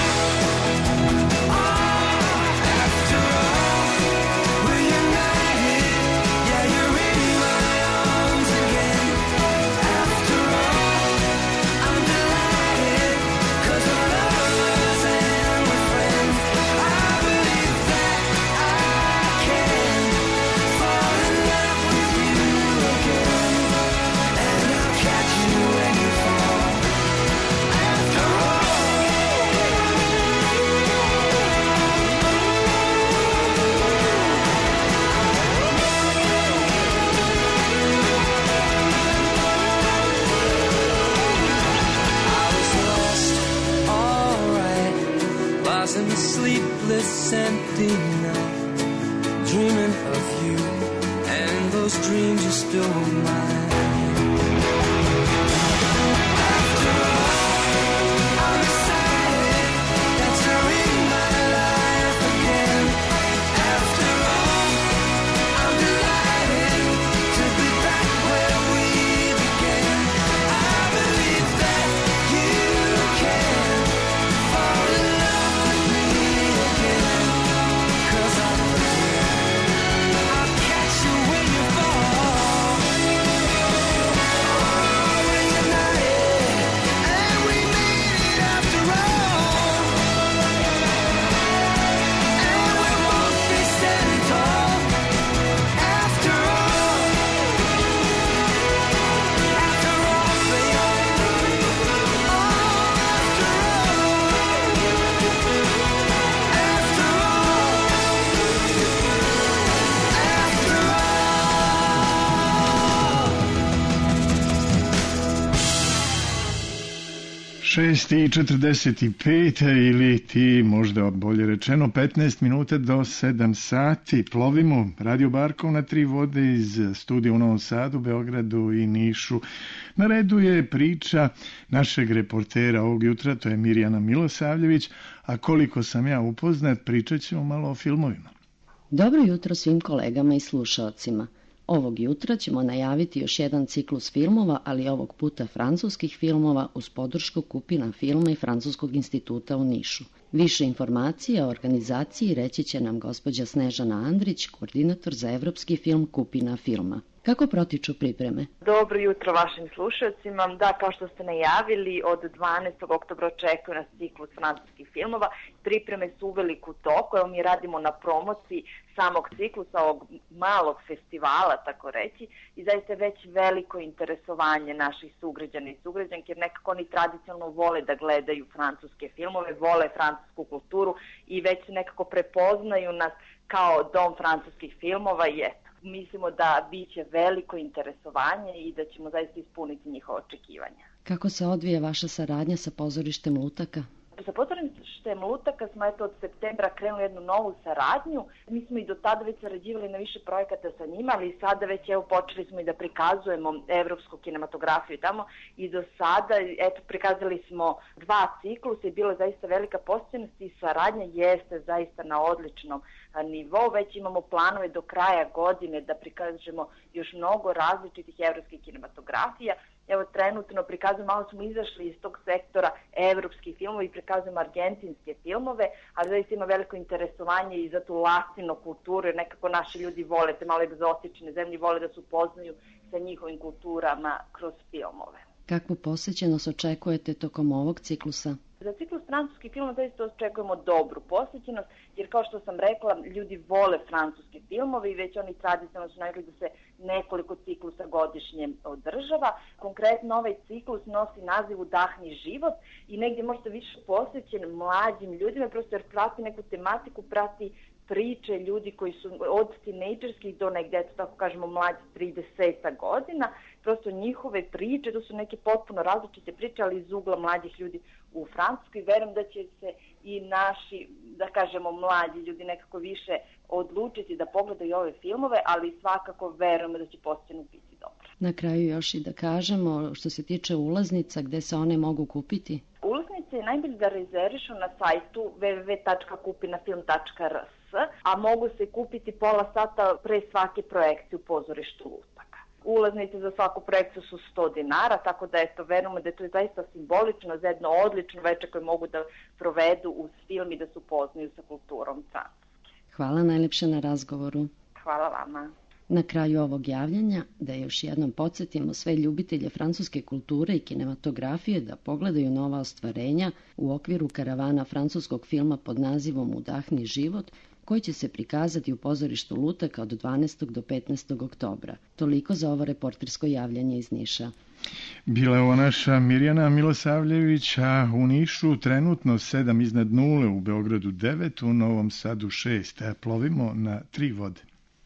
After all, we're united, yeah, you're in my arms again. After all, I'm delighted, 'cause we're lovers and we're friends. I believe that I can fall in love with you again, and I'll catch you when you fall. After all, I was lost, alright, lost in the sleepless, empty night, dreaming of you, and in those dreams you still were mine. After all, I'm excited that you're in my life again. After all, I'm delighted to be back where we began. I believe that you can fall in love with me again, 'cause I'll catch you when you fall. We're united, and we made it after all, and we'll both be standing tall. After all, after all, baby. After all. 6:45 ili ti možda bolje rečeno 15 minuta do 7 sati. Plovimo Radio Barkov na Tri vode iz studija u Novom Sadu, Beogradu i Nišu. Na redu je priča našeg reportera ovog jutra, to je Mirjana Milosavljević, a koliko sam ja upoznat, pričat ćemo malo o filmovima. Dobro jutro svim kolegama i slušaocima. Ovog jutra ćemo najaviti još jedan ciklus filmova, ali ovog puta francuskih filmova uz podršku Kupina filma i Francuskog instituta u Nišu. Više informacija o organizaciji reći će nam gospođa Snežana Andrić, koordinator za evropski film Kupina filma. Kako protiču pripreme? Dobro jutro vašim slušalcima. Da, kao što ste najavili, od 12. oktobra očekuje nas ciklus francuskih filmova. Pripreme su uveliko u toku. Evo mi radimo na promociji samog ciklusa, ovog malog festivala, tako reći, i zaista je već veliko interesovanje naših sugrađana i sugrađanki, jer nekako oni tradicionalno vole da gledaju francuske filmove, vole francusku kulturu i već se nekako prepoznaju nas kao dom francuskih filmova i eto. Mislimo da biće veliko interesovanje i da ćemo zaista ispuniti njihova očekivanja. Kako se odvija vaša saradnja sa pozorištem Lutaka? Sa pozorištem Lutaka smo od septembra krenuli jednu novu saradnju. Mi smo i do tada već sarađivali na više projekata sa njima, ali sada već počeli smo i da prikazujemo evropsku kinematografiju tamo i do sada prikazali smo 2 ciklusa i bilo je zaista velika posjećenost i saradnja jeste zaista na odličnom nivou. Već imamo planove do kraja godine da prikažemo još mnogo različitih evropskih kinematografija. Evo trenutno prikazujemo, malo smo izašli iz tog sektora evropskih filmova i prikazujemo argentinske filmove, ali zaista ima veliko interesovanje i za tu latino kulturu, jer nekako naši ljudi vole te malo egzotične zemlje, vole da se upoznaju sa njihovim kulturama kroz filmove. Kakvu posjećenost očekujete tokom ovog ciklusa? Za ciklus francuskih filmova zaista očekujemo dobru posjećenost, jer kao što sam rekla, ljudi vole francuske filmove i već oni tradicionalno su najgledali da se nekoliko ciklusa godišnje održava. Konkretno ovaj ciklus nosi naziv Udahni život i negdje možda više posvećen mlađim ljudima, prosto jer prati neku tematiku, prati priče ljudi koji su od tinejdžerskih do negdje, tako kažemo, mlađi 30 godina, prosto njihove priče, to su neke potpuno različite priče, ali iz ugla mlađih ljudi u Francuskoj. Verujem da će se i naši, da kažemo, mlađi ljudi nekako više odlučiti da pogledaju ove filmove, ali svakako verujemo da će posjećenost biti dobra. Na kraju još i da kažemo, što se tiče ulaznica, gde se one mogu kupiti? Ulaznice je najbolje da rezervišu na sajtu www.kupinafilm.rs, a mogu se kupiti pola sata pre svake projekcije u pozorištu Lutaka. Ulaznice za svaku projekciju su 100 dinara, tako da verujemo da je to zaista simbolično za jedno odlično večer koje mogu da provedu uz film i da se upoznaju sa kulturom Francuske. Hvala najlepše na razgovoru. Hvala vama. Na kraju ovog javljanja da još jednom podsjetimo sve ljubitelje francuske kulture i kinematografije da pogledaju nova ostvarenja u okviru karavana francuskog filma pod nazivom Udahni život, koji će se prikazati u pozorištu Lutaka od 12. do 15. oktobra. Toliko za ovo reportersko javljanje iz Niša. Bila je ovo naša Mirjana Milosavljević, a u Nišu trenutno 7 iznad 0, u Beogradu 9, u Novom Sadu 6. Plovimo na 3 vode.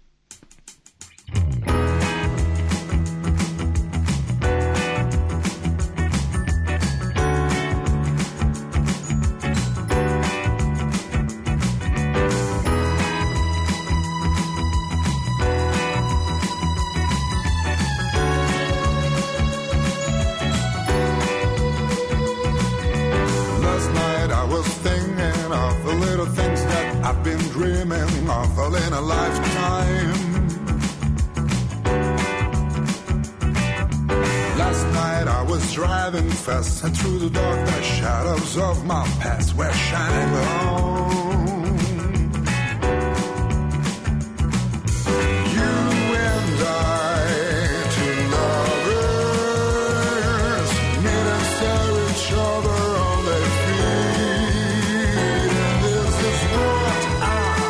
In a lifetime. Last night I was driving fast, and through the dark the shadows of my past were shining on. You and I, two lovers, meet and stare each other on their feet, and this is what I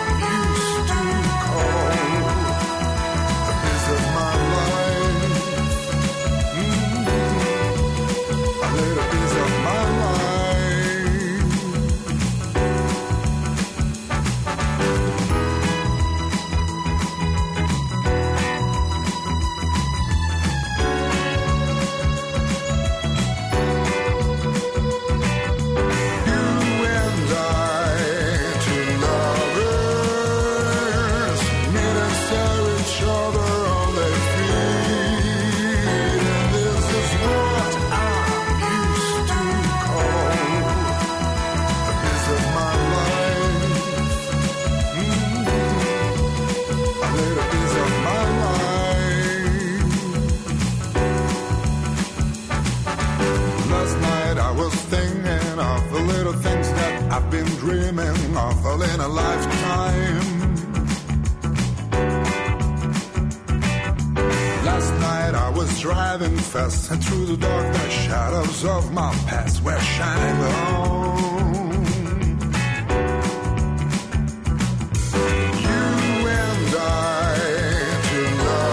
in a lifetime. driving fast, and through the dark, the shadows of my past were shining on. You and I, two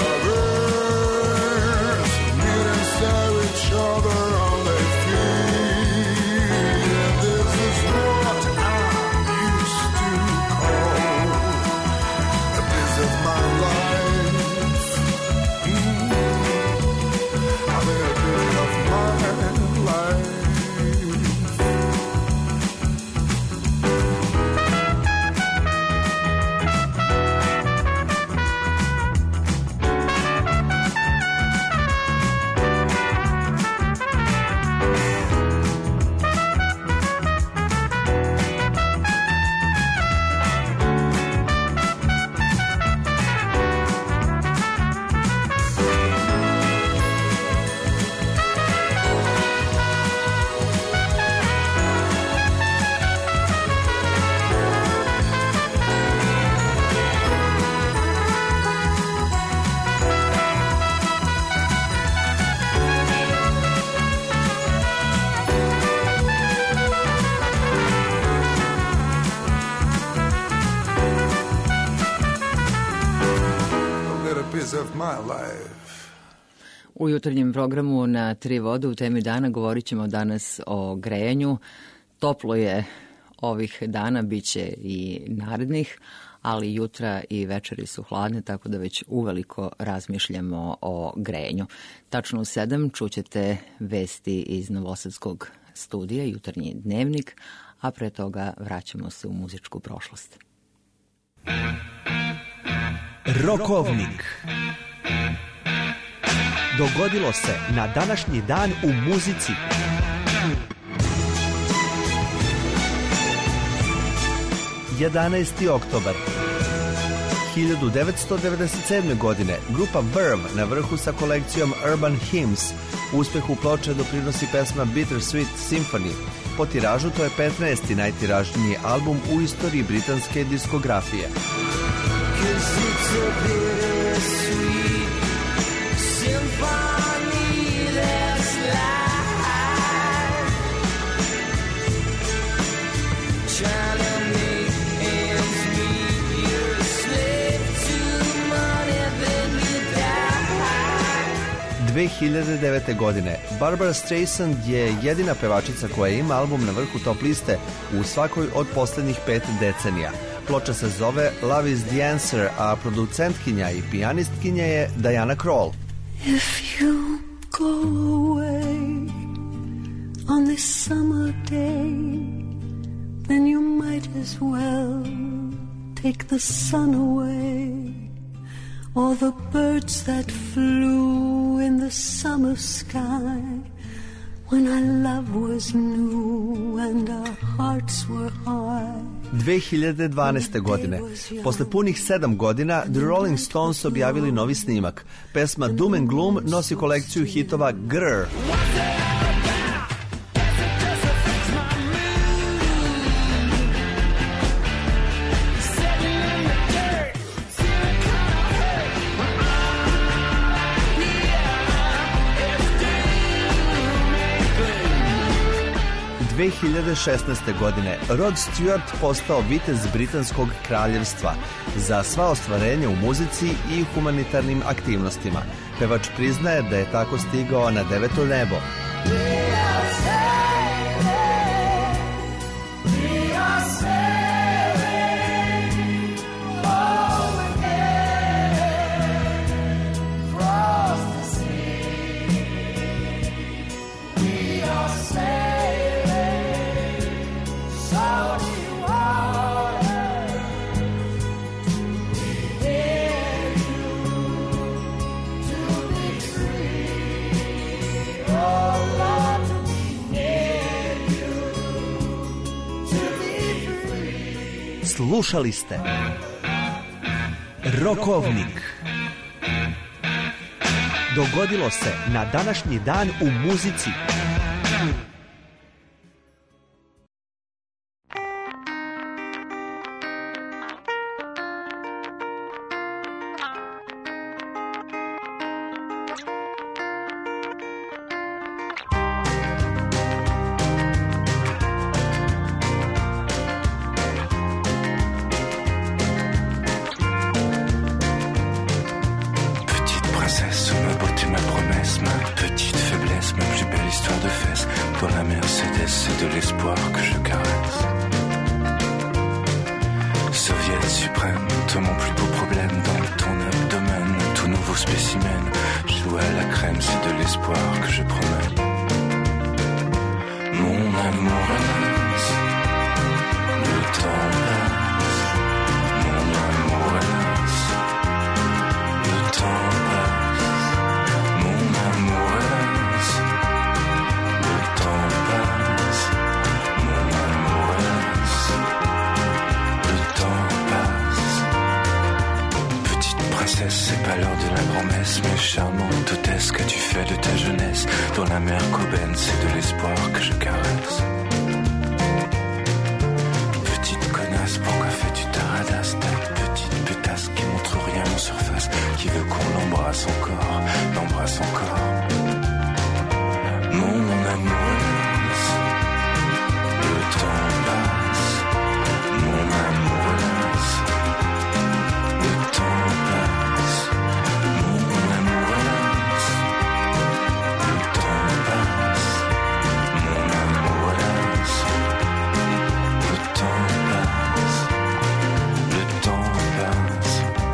lovers, meet and stare each other on their feet. And this is what I used to call a piece of my life. I made a bit of my life. Of my life. U jutarnjem programu na Tri vode u temi dana govorit ćemo danas o grejanju. Toplo je ovih dana, bit će i narednih, ali jutra i večeri su hladne, tako da već uveliko razmišljamo o grejanju. Tačno u 7 čućete vesti iz Novosadskog studija, jutarnji dnevnik, a pre toga vraćamo se u muzičku prošlost. Rokovnik. Dogodilo se na današnji dan u muzici. 11. oktobar 1997. godine grupa Verve na vrhu sa kolekcijom Urban Hymns. Uspehu ploče doprinosi pesma Bittersweet Symphony. Po tiražu to je 15. najtiražniji album u istoriji britanske diskografije. 'Cause it's a bittersweet symphony that's life. Trying to make ends meet, you're a slave to money, then you die. 2009. godine Barbara Streisand je jedina pevačica koja ima album na vrhu top liste u svakoj od posljednjih 5 decenija. Ploča se zove Love is the Answer, a producentkinja i pijanistkinja je Diana Krall. If you go away on this summer day, then you might as well take the sun away, or the birds that flew in the summer sky, when our love was new and our hearts were high. 2012. godine, posle punih 7 godina, The Rolling Stones objavili novi snimak. Pesma Doom and Gloom nosi kolekciju hitova Grr. – 2016. godine Rod Stewart postao vitez britanskog kraljevstva za sva ostvarenja u muzici i humanitarnim aktivnostima. Pevač priznaje da je tako stigao na 9. nebo. Slušali ste Rokovnik. Dogodilo se na današnji dan u muzici. Dans la Mercedes, c'est de l'espoir que je caresse. Soviet suprême, toi mon plus beau problème. Dans ton abdomen, tout nouveau spécimen. Joue à la crème, c'est de l'espoir que je promets. Mon amour hélas, le temps passe. Mon amour hélas, le temps passe. Mon amour hélas, le temps passe. Mon amour hélas, le temps passe. Petite princesse, c'est pas l'heure de la grand-messe, mais charmante hôtesse, qu'as-tu fait de ta jeunesse? Dans la mer Coben, c'est de l'espoir que je caresse. Petite connasse, pourquoi fais-tu ta radasse? Ta petite pétasse qui montre rien en surface, qui veut qu'on l'embrasse encore, l'embrasse encore. Mon amour hélas, le temps passe. Mon amour hélas, le temps passe. Mon amour hélas, le temps passe. Mon amour hélas, le temps passe. Le temps passe.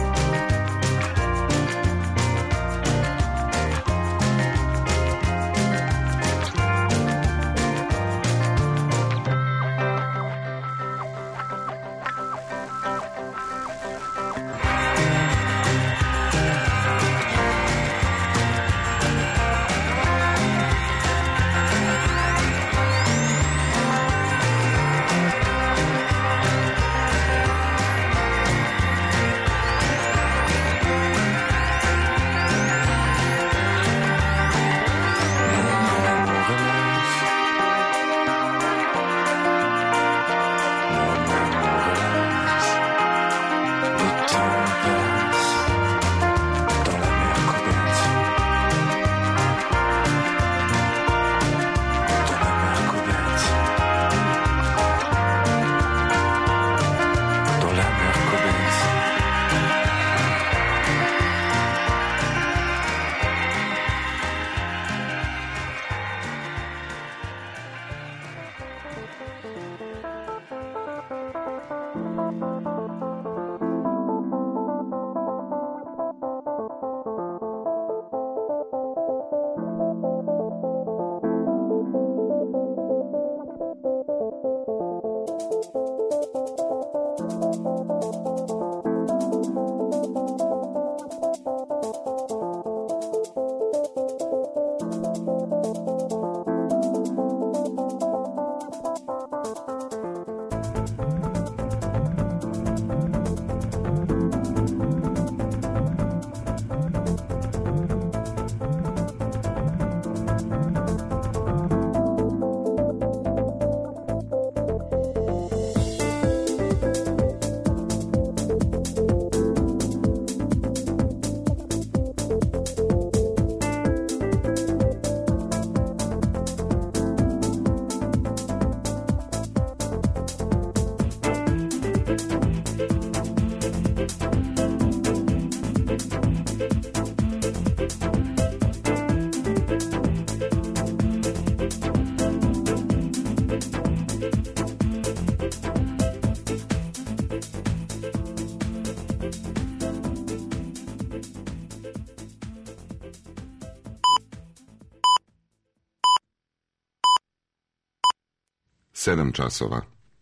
Sedam časova.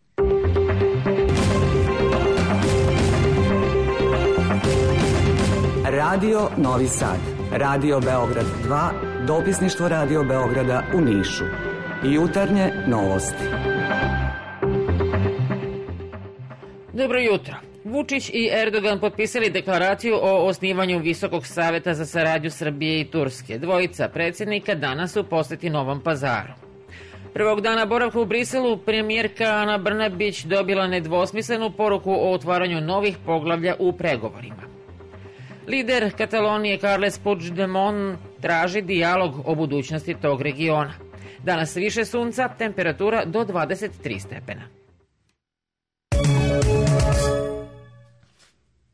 Radio Novi Sad, Radio Beograd 2, dopisništvo Radio Beograda u Nišu. Jutarnje novosti. Dobro jutro. Vučić i Erdogan potpisali deklaraciju o osnivanju Visokog saveta za saradnju Srbije i Turske. Dvojica predsjednika danas su posjeti Novom Pazaru. Prvog dana boravka u Briselu premijerka Ana Brnabić dobila nedvosmislenu poruku o otvaranju novih poglavlja u pregovorima. Lider Katalonije Carles Puigdemont traži dijalog o budućnosti tog regiona. Danas više sunca, temperatura do 23 stepena.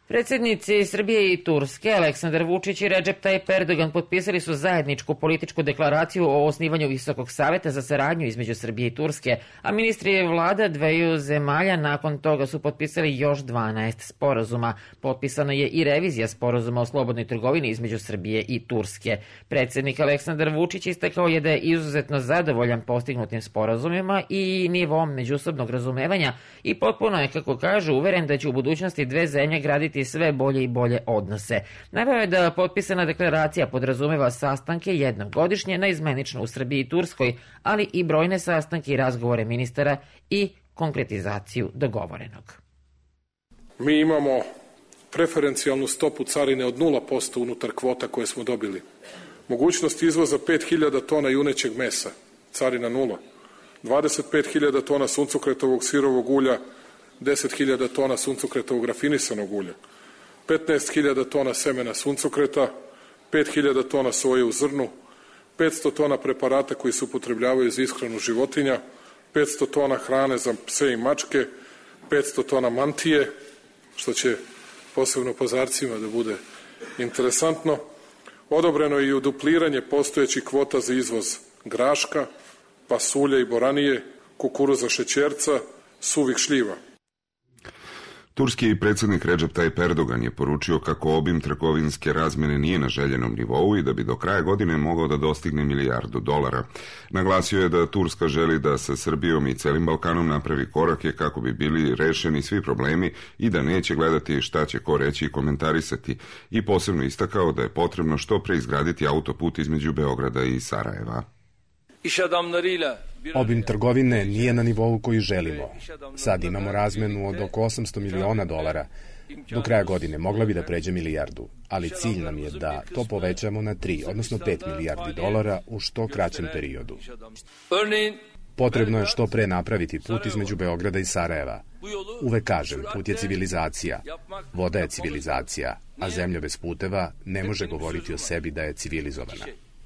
Predsjednici Srbije i Turske, Aleksandar Vučić i Recep Tayyip Erdogan, potpisali su zajedničku političku deklaraciju o osnivanju Visokog saveta za saradnju između Srbije i Turske, a ministri vlada dveju zemalja nakon toga su potpisali još 12 sporazuma. Potpisana je i revizija sporazuma o slobodnoj trgovini između Srbije i Turske. Predsjednik Aleksandar Vučić istakao je da je izuzetno zadovoljan postignutim sporazumima i nivom međusobnog razumevanja i potpuno je, kako kažu, uveren da će u budućnosti dve zemlje graditi sve bolje i bolje odnose. Naveo je da potpisana deklaracija podrazumeva sastanke jednom godišnje naizmenično u Srbiji i Turskoj, ali i brojne sastanke i razgovore ministara i konkretizaciju dogovorenog. Mi imamo preferencijalnu stopu carine od 0% unutar kvota koje smo dobili. Mogućnost izvoza 5.000 tona junećeg mesa, carina 0. 25.000 tona suncokretovog sirovog ulja, 10.000 tona suncokretovog rafinisanog ulja, 15.000 tona semena suncokreta, 5.000 tona soje u zrnu, 500 tona preparata koji se upotrebljavaju za ishranu životinja, 500 tona hrane za pse i mačke, 500 tona mantije, što će posebno pazarcima da bude interesantno. Odobreno je i udupliranje postojećih kvota za izvoz graška, pasulja i boranije, kukuruza šećerca, suvih šljiva. Turski predsjednik Recep Tayyip Erdogan je poručio kako obim trgovinske razmjene nije na željenom nivou i da bi do kraja godine mogao da dostigne $1 milijardu. Naglasio je da Turska želi da sa Srbijom i celim Balkanom napravi korake kako bi bili rešeni svi problemi i da neće gledati šta će ko reći i komentarisati, i posebno istakao da je potrebno što pre izgraditi autoput između Beograda i Sarajeva. Obim trgovine nije na nivou koji želimo. Sad imamo razmenu od oko $800 miliona. Do kraja godine mogla bi da pređe $1 milijardu, ali cilj nam je da to povećamo na 3, odnosno $5 milijardi u što kraćem periodu. Potrebno je što pre napraviti put između Beograda i Sarajeva. Uvek kažem, put je civilizacija, voda je civilizacija, a zemlja bez puteva ne može govoriti o sebi da je civilizovana.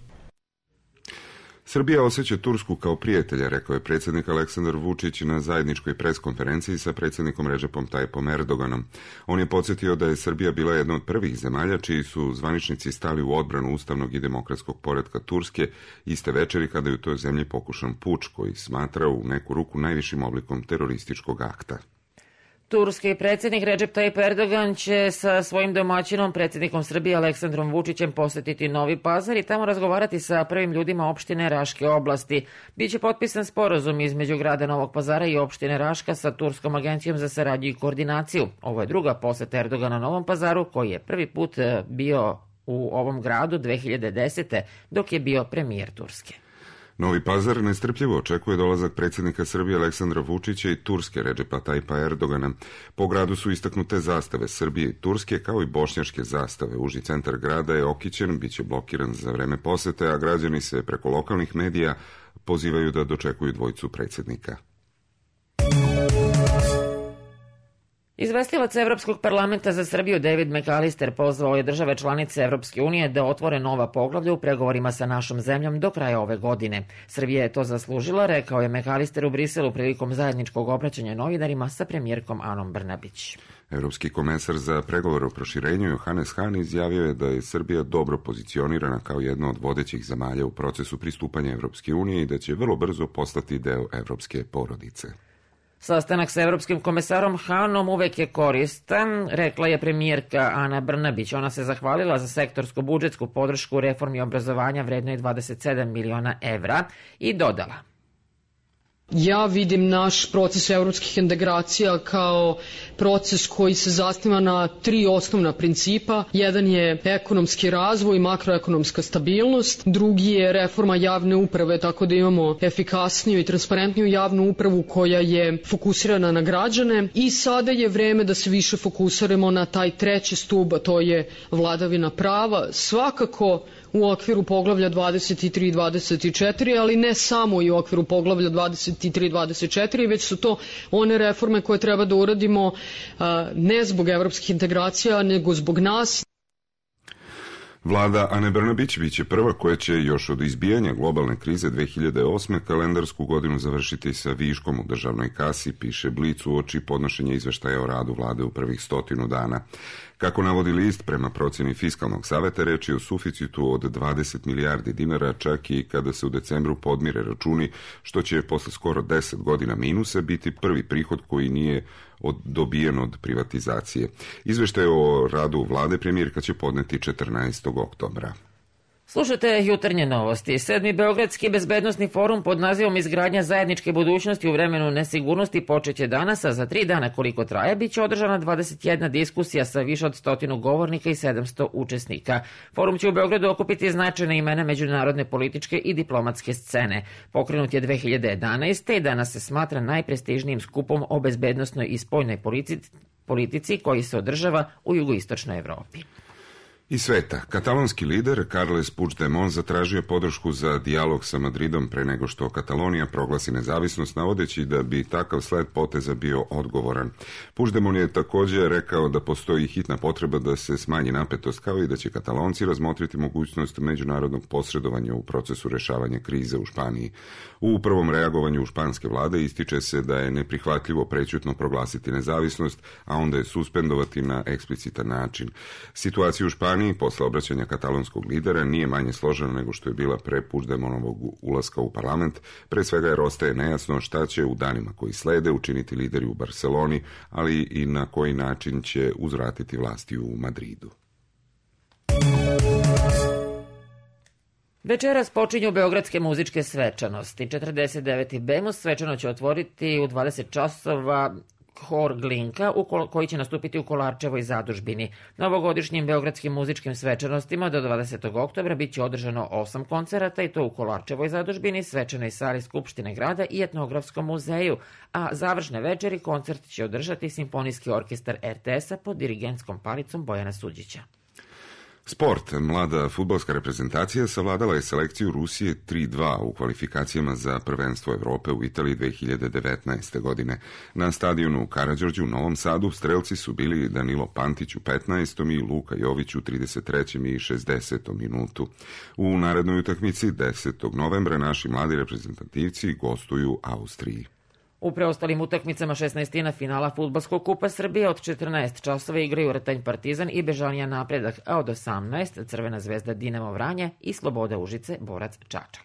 Srbija osjeća Tursku kao prijatelja, rekao je predsjednik Aleksandar Vučić na zajedničkoj preskonferenciji sa predsjednikom Recepom Tayyipom Erdoganom. On je podsjetio da je Srbija bila jedna od prvih zemalja čiji su zvaničnici stali u odbranu ustavnog i demokratskog poretka Turske iste večeri kada je u toj zemlji pokušan puč koji smatra u neku ruku najvišim oblikom terorističkog akta. Turski predsjednik Recep Tayyip Erdogan će sa svojim domaćinom, predsjednikom Srbije Aleksandrom Vučićem, posjetiti Novi Pazar i tamo razgovarati sa prvim ljudima opštine Raške oblasti. Biće potpisan sporazum između grada Novog Pazara i opštine Raška sa Turskom agencijom za saradnju i koordinaciju. Ovo je druga poseta Erdogana Novom Pazaru, koji je prvi put bio u ovom gradu 2010. dok je bio premijer Turske. Novi Pazar nestrpljivo očekuje dolazak predsjednika Srbije Aleksandra Vučića i Turske Recepa Tayyipa Erdogana. Po gradu su istaknute zastave Srbije i Turske, kao i bošnjačke zastave. Uži centar grada je okićen, bit će blokiran za vreme posete, a građani se preko lokalnih medija pozivaju da dočekuju dvojicu predsjednika. Izvestilac Evropskog parlamenta za Srbiju David McAllister pozvao je države članice Evropske unije da otvore nova poglavlja u pregovorima sa našom zemljom do kraja ove godine. Srbija je to zaslužila, rekao je McAllister u Briselu prilikom zajedničkog obraćanja novinarima sa premijerkom Anom Brnabić. Evropski komesar za pregovor o proširenju Johannes Hahn izjavio je da je Srbija dobro pozicionirana kao jedna od vodećih zemalja u procesu pristupanja Evropske unije i da će vrlo brzo postati deo evropske porodice. Sastanak sa evropskim komesarom Hanom uvek je koristan, rekla je premijerka Ana Brnabić. Ona se zahvalila za sektorsku budžetsku podršku reformi obrazovanja vrednoj 27 miliona evra i dodala: Ja vidim naš proces evropskih integracija kao proces koji se zasniva na 3 osnovna principa. Jedan je ekonomski razvoj i makroekonomska stabilnost, drugi je reforma javne uprave, tako da imamo efikasniju i transparentniju javnu upravu koja je fokusirana na građane, i sada je vreme da se više fokusiramo na taj treći stub, a to je vladavina prava, svakako u okviru poglavlja 23 i 24, ali ne samo i u okviru poglavlja 23 i 24, već su to one reforme koje treba da uradimo ne zbog evropskih integracija, nego zbog nas. Vlada Ane Brnabić biće prva koja će još od izbijanja globalne krize 2008. kalendarsku godinu završiti sa viškom u državnoj kasi, piše Blic uoči podnošenja izveštaja o radu vlade u prvih 100 dana. Kako navodi list, prema procjeni Fiskalnog saveta, reč je o suficitu od 20 milijardi dinara, čak i kada se u decembru podmire računi, što će posle skoro 10 godina minusa biti prvi prihod koji nije dobijen od privatizacije. Izveštaj o radu vlade premijerka će podneti 14. oktobra. Slušajte jutarnje novosti. 7. Beogradski bezbednosni forum pod nazivom Izgradnja zajedničke budućnosti u vremenu nesigurnosti počeće danas, a za 3 dana koliko traje biće održana 21 diskusija sa više od 100 govornika i 700 učesnika. Forum će u Beogradu okupiti značajne imena međunarodne političke i diplomatske scene. Pokrenut je 2011. i danas se smatra najprestižnijim skupom o bezbednosnoj i spoljnoj politici koji se održava u jugoistočnoj Evropi. Iz sveta, katalonski lider Carles Puigdemont zatražio je podršku za dijalog sa Madridom pre nego što Katalonija proglasi nezavisnost, navodeći da bi takav sled poteza bio odgovoran. Puigdemont je također rekao da postoji hitna potreba da se smanji napetost, kao i da će Katalonci razmotriti mogućnost međunarodnog posredovanja u procesu rešavanja krize u Španiji. U prvom reagovanju španske vlade ističe se da je neprihvatljivo prećutno proglasiti nezavisnost, a onda je suspendovati na eksplicitan način. Situacija u Španiji posle obraćanja katalonskog lidera nije manje složena nego što je bila pre Puigdemontovog ulaska u parlament, pre svega jer ostaje nejasno šta će u danima koji slede učiniti lideri u Barceloni, ali i na koji način će uzvratiti vlasti u Madridu. Večeras počinju beogradske muzičke svečanosti. 49. Bemus svečano će otvoriti u 20 časova Hor Glinka, koji će nastupiti u Kolarčevoj zadužbini. Na ovogodišnjim beogradskim muzičkim svečanostima do 20. oktobra bit će održano 8 koncerata, i to u Kolarčevoj zadužbini, svečanoj sali Skupštine grada i Etnografskom muzeju, a završne večeri koncert će održati Simfonijski orkestar RTS-a pod dirigentskom palicom Bojana Suđića. Sport. Mlada fudbalska reprezentacija savladala je selekciju Rusije 3-2 u kvalifikacijama za prvenstvo Evrope u Italiji 2019. godine. Na stadionu u Karađorđu u Novom Sadu strelci su bili Danilo Pantić u 15. i Luka Jović u 33. i 60. minutu. U narednoj utakmici 10. novembra naši mladi reprezentativci gostuju Austriji. U preostalim utakmicama 16. finala Fudbalskog kupa Srbije od 14 časova igraju Rtanj Partizan i Bežanija Napredak, a od 18 Crvena zvezda Dinamo Vranje i Sloboda Užice Borac Čačak.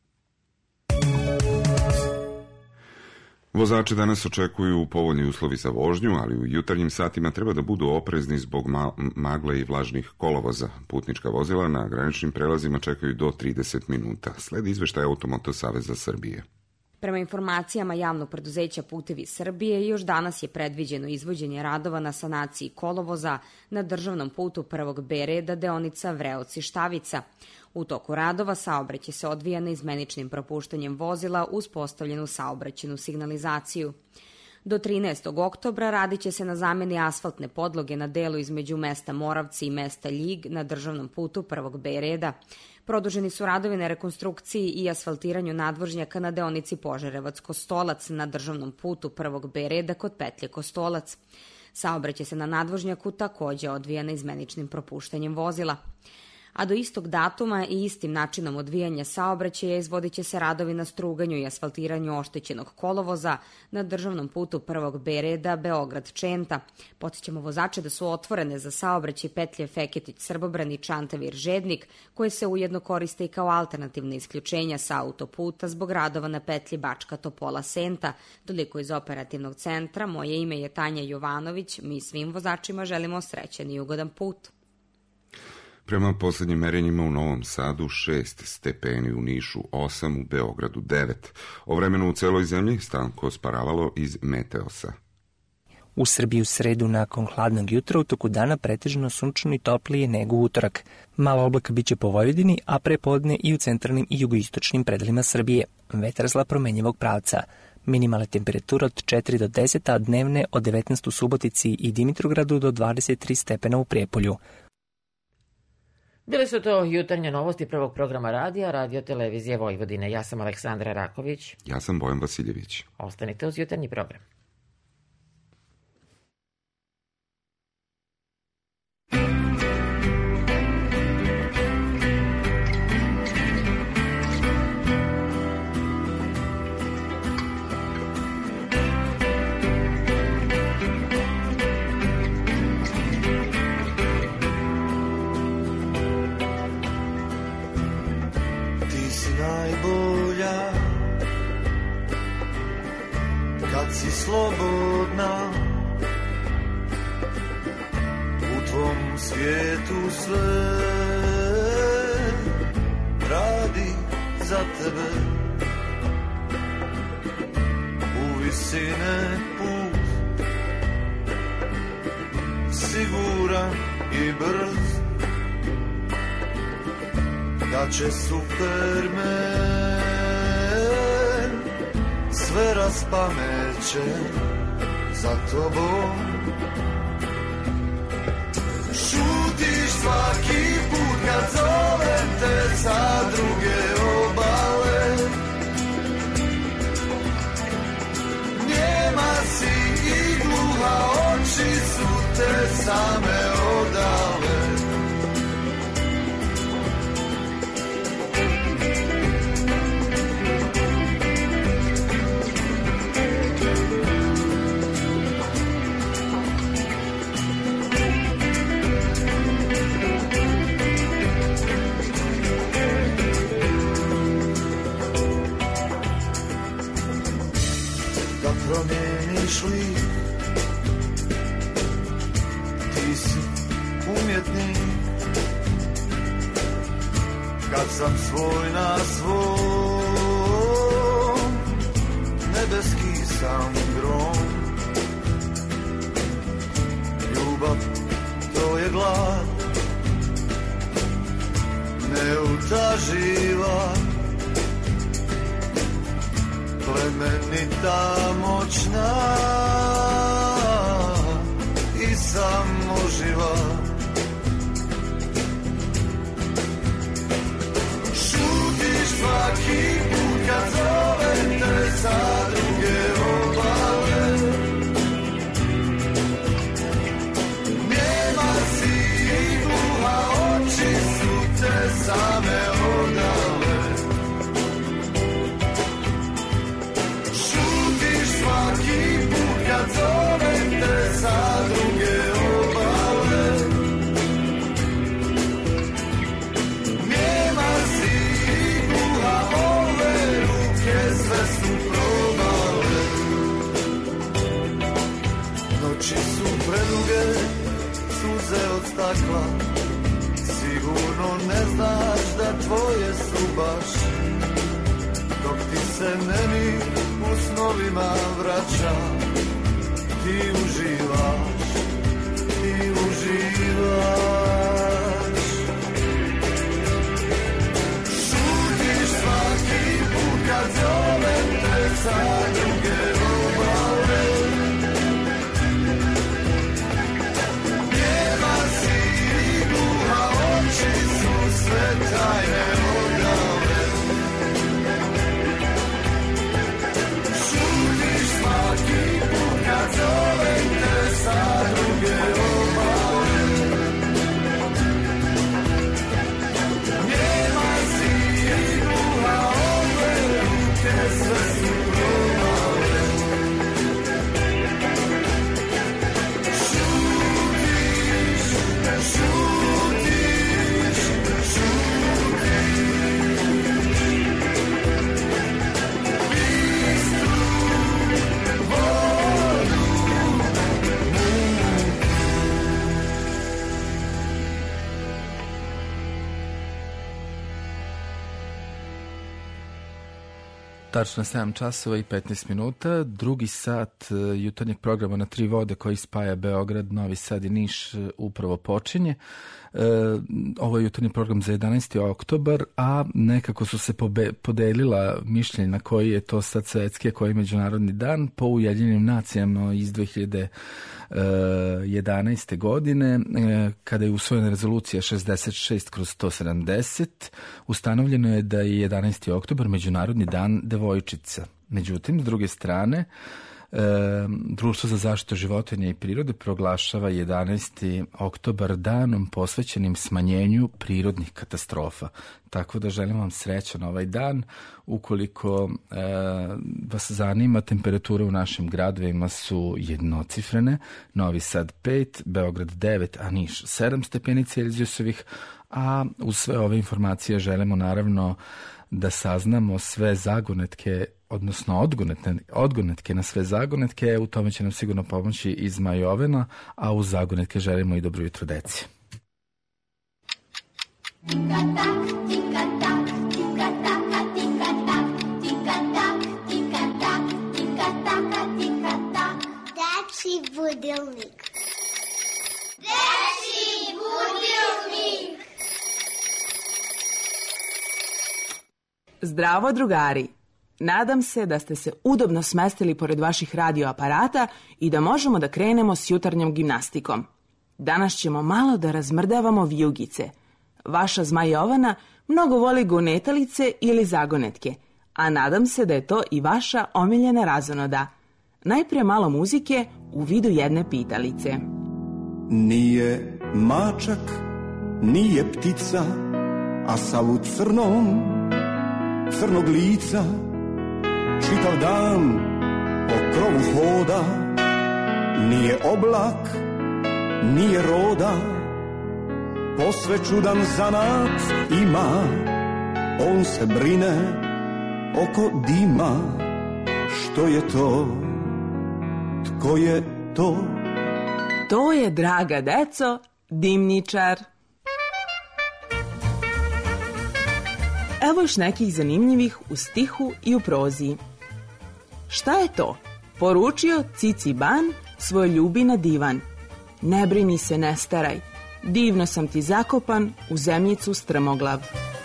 Vozače danas očekuju povoljni uslovi za vožnju, ali u jutarnjim satima treba da budu oprezni zbog magle i vlažnih kolovoza. Putnička vozila na graničnim prelazima čekaju do 30 minuta. Sledi izveštaj Automoto Saveza Srbije. Prema informacijama javnog preduzeća Putevi Srbije, još danas je predviđeno izvođenje radova na sanaciji kolovoza na državnom putu prvog B reda deonica Vreoci-Štavica. U toku radova saobraćaj se odvija neizmeničnim propuštanjem vozila uz postavljenu saobraćajnu signalizaciju. Do 13. oktobra radit će se na zameni asfaltne podloge na delu između mesta Moravci i mesta Ljig na državnom putu prvog B reda. Produženi su radovi na rekonstrukciji i asfaltiranju nadvožnjaka na deonici Požarevac-Kostolac na državnom putu prvog B reda kod petlje Kostolac. Saobraćaj se na nadvožnjaku takođe odvija neizmeničnim propuštanjem vozila. A do istog datuma i istim načinom odvijanja saobraćaja izvodit će se radovi na struganju i asfaltiranju oštećenog kolovoza na državnom putu prvog B reda Beograd-Čenta. Podsjećamo vozače da su otvorene za saobraćaj petlje Feketić-Srbobran i Čantavir-Žednik, koje se ujedno koriste i kao alternativne isključenja sa autoputa zbog radova na petlji Bačka-Topola-Senta. Toliko iz operativnog centra. Moje ime je Tanja Jovanović. Mi svim vozačima želimo srećan i ugodan put. Prema poslednjim merenjima u Novom Sadu 6 stepeni, u Nišu 8, u Beogradu 9. O vremenu u celoj zemlji Stanko Sparavalo iz Meteosa. U Srbiji u sredu nakon hladnog jutra u toku dana pretežno sunčano i toplije nego u utorak. Malo oblaka biće po Vojvodini, a prepodne i u centralnim i jugoistočnim predelima Srbije. Vetar zla promenjivog pravca. Minimalna temperatura od 4 do 10, a dnevne od 19 u Subotici i Dimitrovgradu do 23 stepena u Prijepolju. Bili su to jutarnje novosti prvog programa radija, Radio Televizije Vojvodine. Ja sam Aleksandra Raković. Ja sam Bojan Vasiljević. Ostanite uz jutarnji program. svijetu sve radi za tebe. U visine put siguran i brz, da će Superman sve raspameće za tobom. Šutiš svaki put kad zovem te sa druge obale. Njema si i gluha, oči su te same odale. Promijeniš lik, ti si umjetnik. Kad sam svoj na svom, nebeski sam grom. Ljubav, to je glad, neutaživa, plemenita, moćna i samoživa. Šutiš svaki put kad zovem te sa druge obale. Njema si i gluha, oči su te same odale. Svaki put kad zovem te sa druge obale. Njema si i gluha, ove ruke sve su probale. Noći su preduge, suze od stakla. Sigurno ne znaš da tvoje su baš. Dok ti se nemir u snovima vraća, ti uživaš, ti uživaš. Šutiš svaki put kad zovem te sa druge obale. Njema si i gluha, oči su sve tajne odale. Svaki put kad zovem te sa druge obale. Njema si i gluha, ove ruke sve su probale. Šutiš, šutiš, šutiš. Tačno 7 časova i 15 minuta, drugi sat jutarnjeg programa na tri vode koji spaja Beograd, Novi Sad i Niš upravo počinje. Ovo je jutarnji program za 11. oktobar, a nekako su se podelila mišljenja na koji je to sad svetski, a koji je međunarodni dan. Po Ujedinjenim nacijama iz 2011. godine, kada je usvojena rezolucija 66/170, ustanovljeno je da je 11. oktobar međunarodni dan devojčica. Međutim, s druge strane, Društvo za zaštitu životinja i prirode proglašava 11. oktobar danom posvećenim smanjenju prirodnih katastrofa. Tako da želim vam srećan ovaj dan. Ukoliko vas zanima, temperature u našim gradovima su jednocifrene. Novi Sad 5, Beograd 9, a Niš 7 stepeni Celzijusovih. A uz sve ove informacije želimo naravno da saznamo sve zagonetke, odnosno odgonetke na sve zagonetke. U tome će nam sigurno pomoći iz Majovena, a uz zagonetke želimo i dobro jutro deci. Dečiji budilnik. Dečiji budilnik. Zdravo drugari! Nadam se da ste se udobno smestili pored vaših radioaparata i da možemo da krenemo s jutarnjom gimnastikom. Danas ćemo malo da razmrdavamo vijugice. Vaša zma Jovana mnogo voli gonetalice ili zagonetke, a nadam se da je to i vaša omiljena razonoda. Najprije malo muzike u vidu jedne pitalice. Nije mačak, nije ptica, a sav u crnom, crnog lica, čitav dan po krovu hoda, nije oblak, nije roda, posve čudan zanat ima, on se brine oko dima. Što je to? Tko je to? To je, draga deco, dimničar. Evo još nekih zanimljivih u stihu i u prozi. Šta je to? Poručio Cici Ban svoj ljubi na divan. Ne brini se, ne staraj, divno sam ti zakopan u zemljicu strmoglav.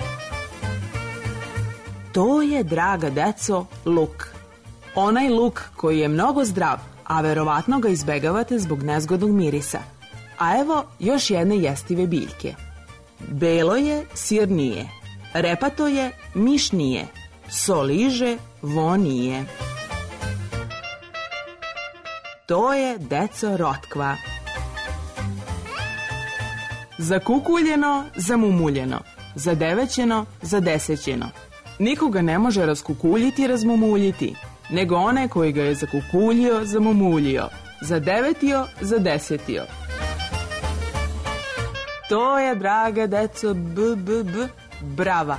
To je, draga deco, luk. Onaj luk koji je mnogo zdrav, a verovatno ga izbegavate zbog nezgodnog mirisa. A evo još jedne jestive biljke. Belo je, sir nije. Repato je, miš nije. So liže, vo nije. To je, deco, rotkva. Zakukuljeno, zamumuljeno. Zadevećeno, zadesećeno. Nikoga ne može raskukuljiti i razmumuljiti, nego onaj koji ga je zakukuljio, zamumuljio, zadevetio, zadesetio. To je, draga deco, brava.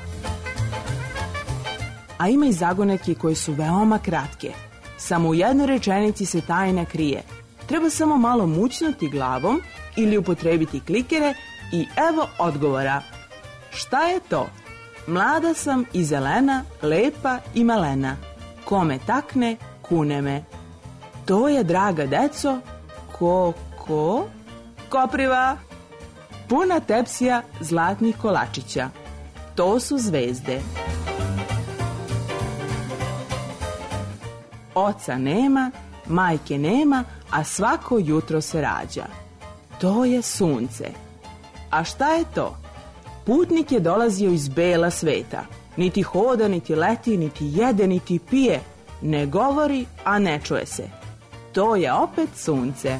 A ima i zagonetke koje su veoma kratke. Samo u jednoj rečenici se tajna krije. Treba samo malo mućnuti glavom ili upotrebiti klikere i evo odgovora. Šta je to? Mlada sam i zelena, lepa i malena. Kome takne, kune me. To je, draga deco, kopriva. Puna tepsija zlatnih kolačića. To su zvezde. Oca nema, majke nema, a svako jutro se rađa. To je sunce. A šta je to? Putnik je dolazio iz bela sveta. Niti hoda, niti leti, niti jede, niti pije. Ne govori, a ne čuje se. To je opet sunce.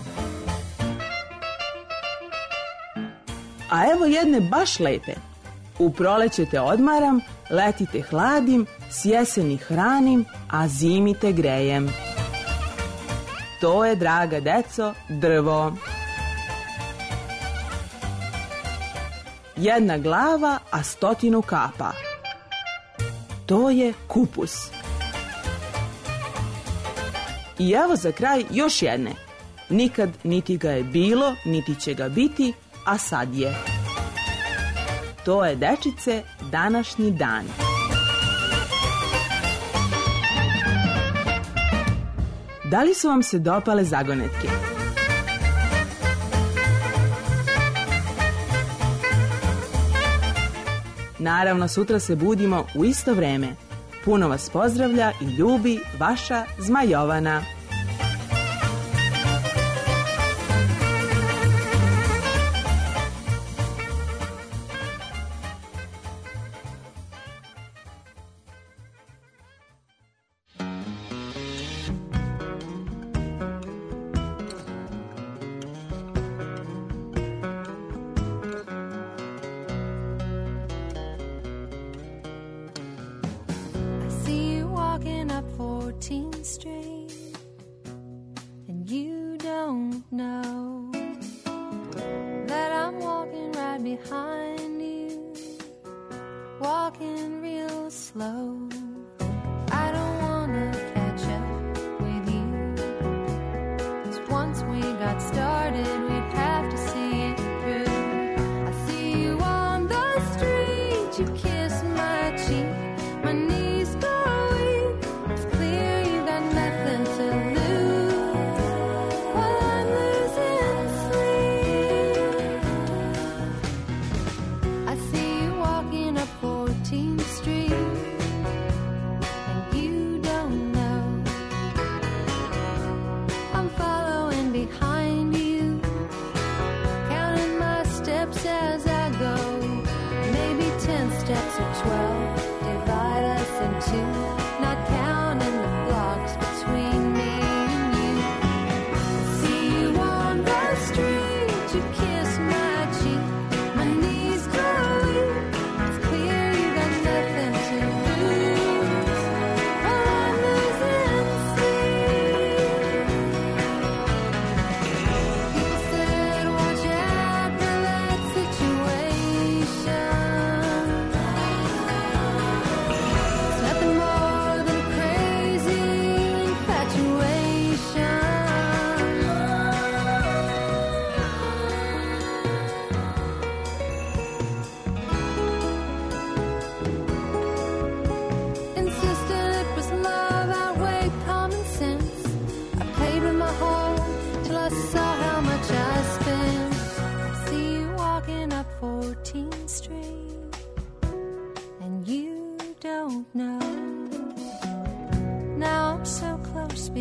A evo jedne baš lepe. U proleće te odmaram, leti te hladim, s jeseni hranim, a zimi te grejem. To je, draga deco, drvo. Jedna glava, a 100 kapa. To je kupus. I evo za kraj još jedne. Nikad niti ga je bilo, niti će ga biti, a sad je. To je, dečice, današnji dan. Da li su vam se dopale zagonetke? Naravno, sutra se budimo u isto vreme. Puno vas pozdravlja i ljubi vaša zma Jovana. walking up 14th Street, and you don't know that I'm walking right behind you, walking real slow. I don't wanna catch up with you, 'cause once we got started, we'd have to see it through. I see you on the street.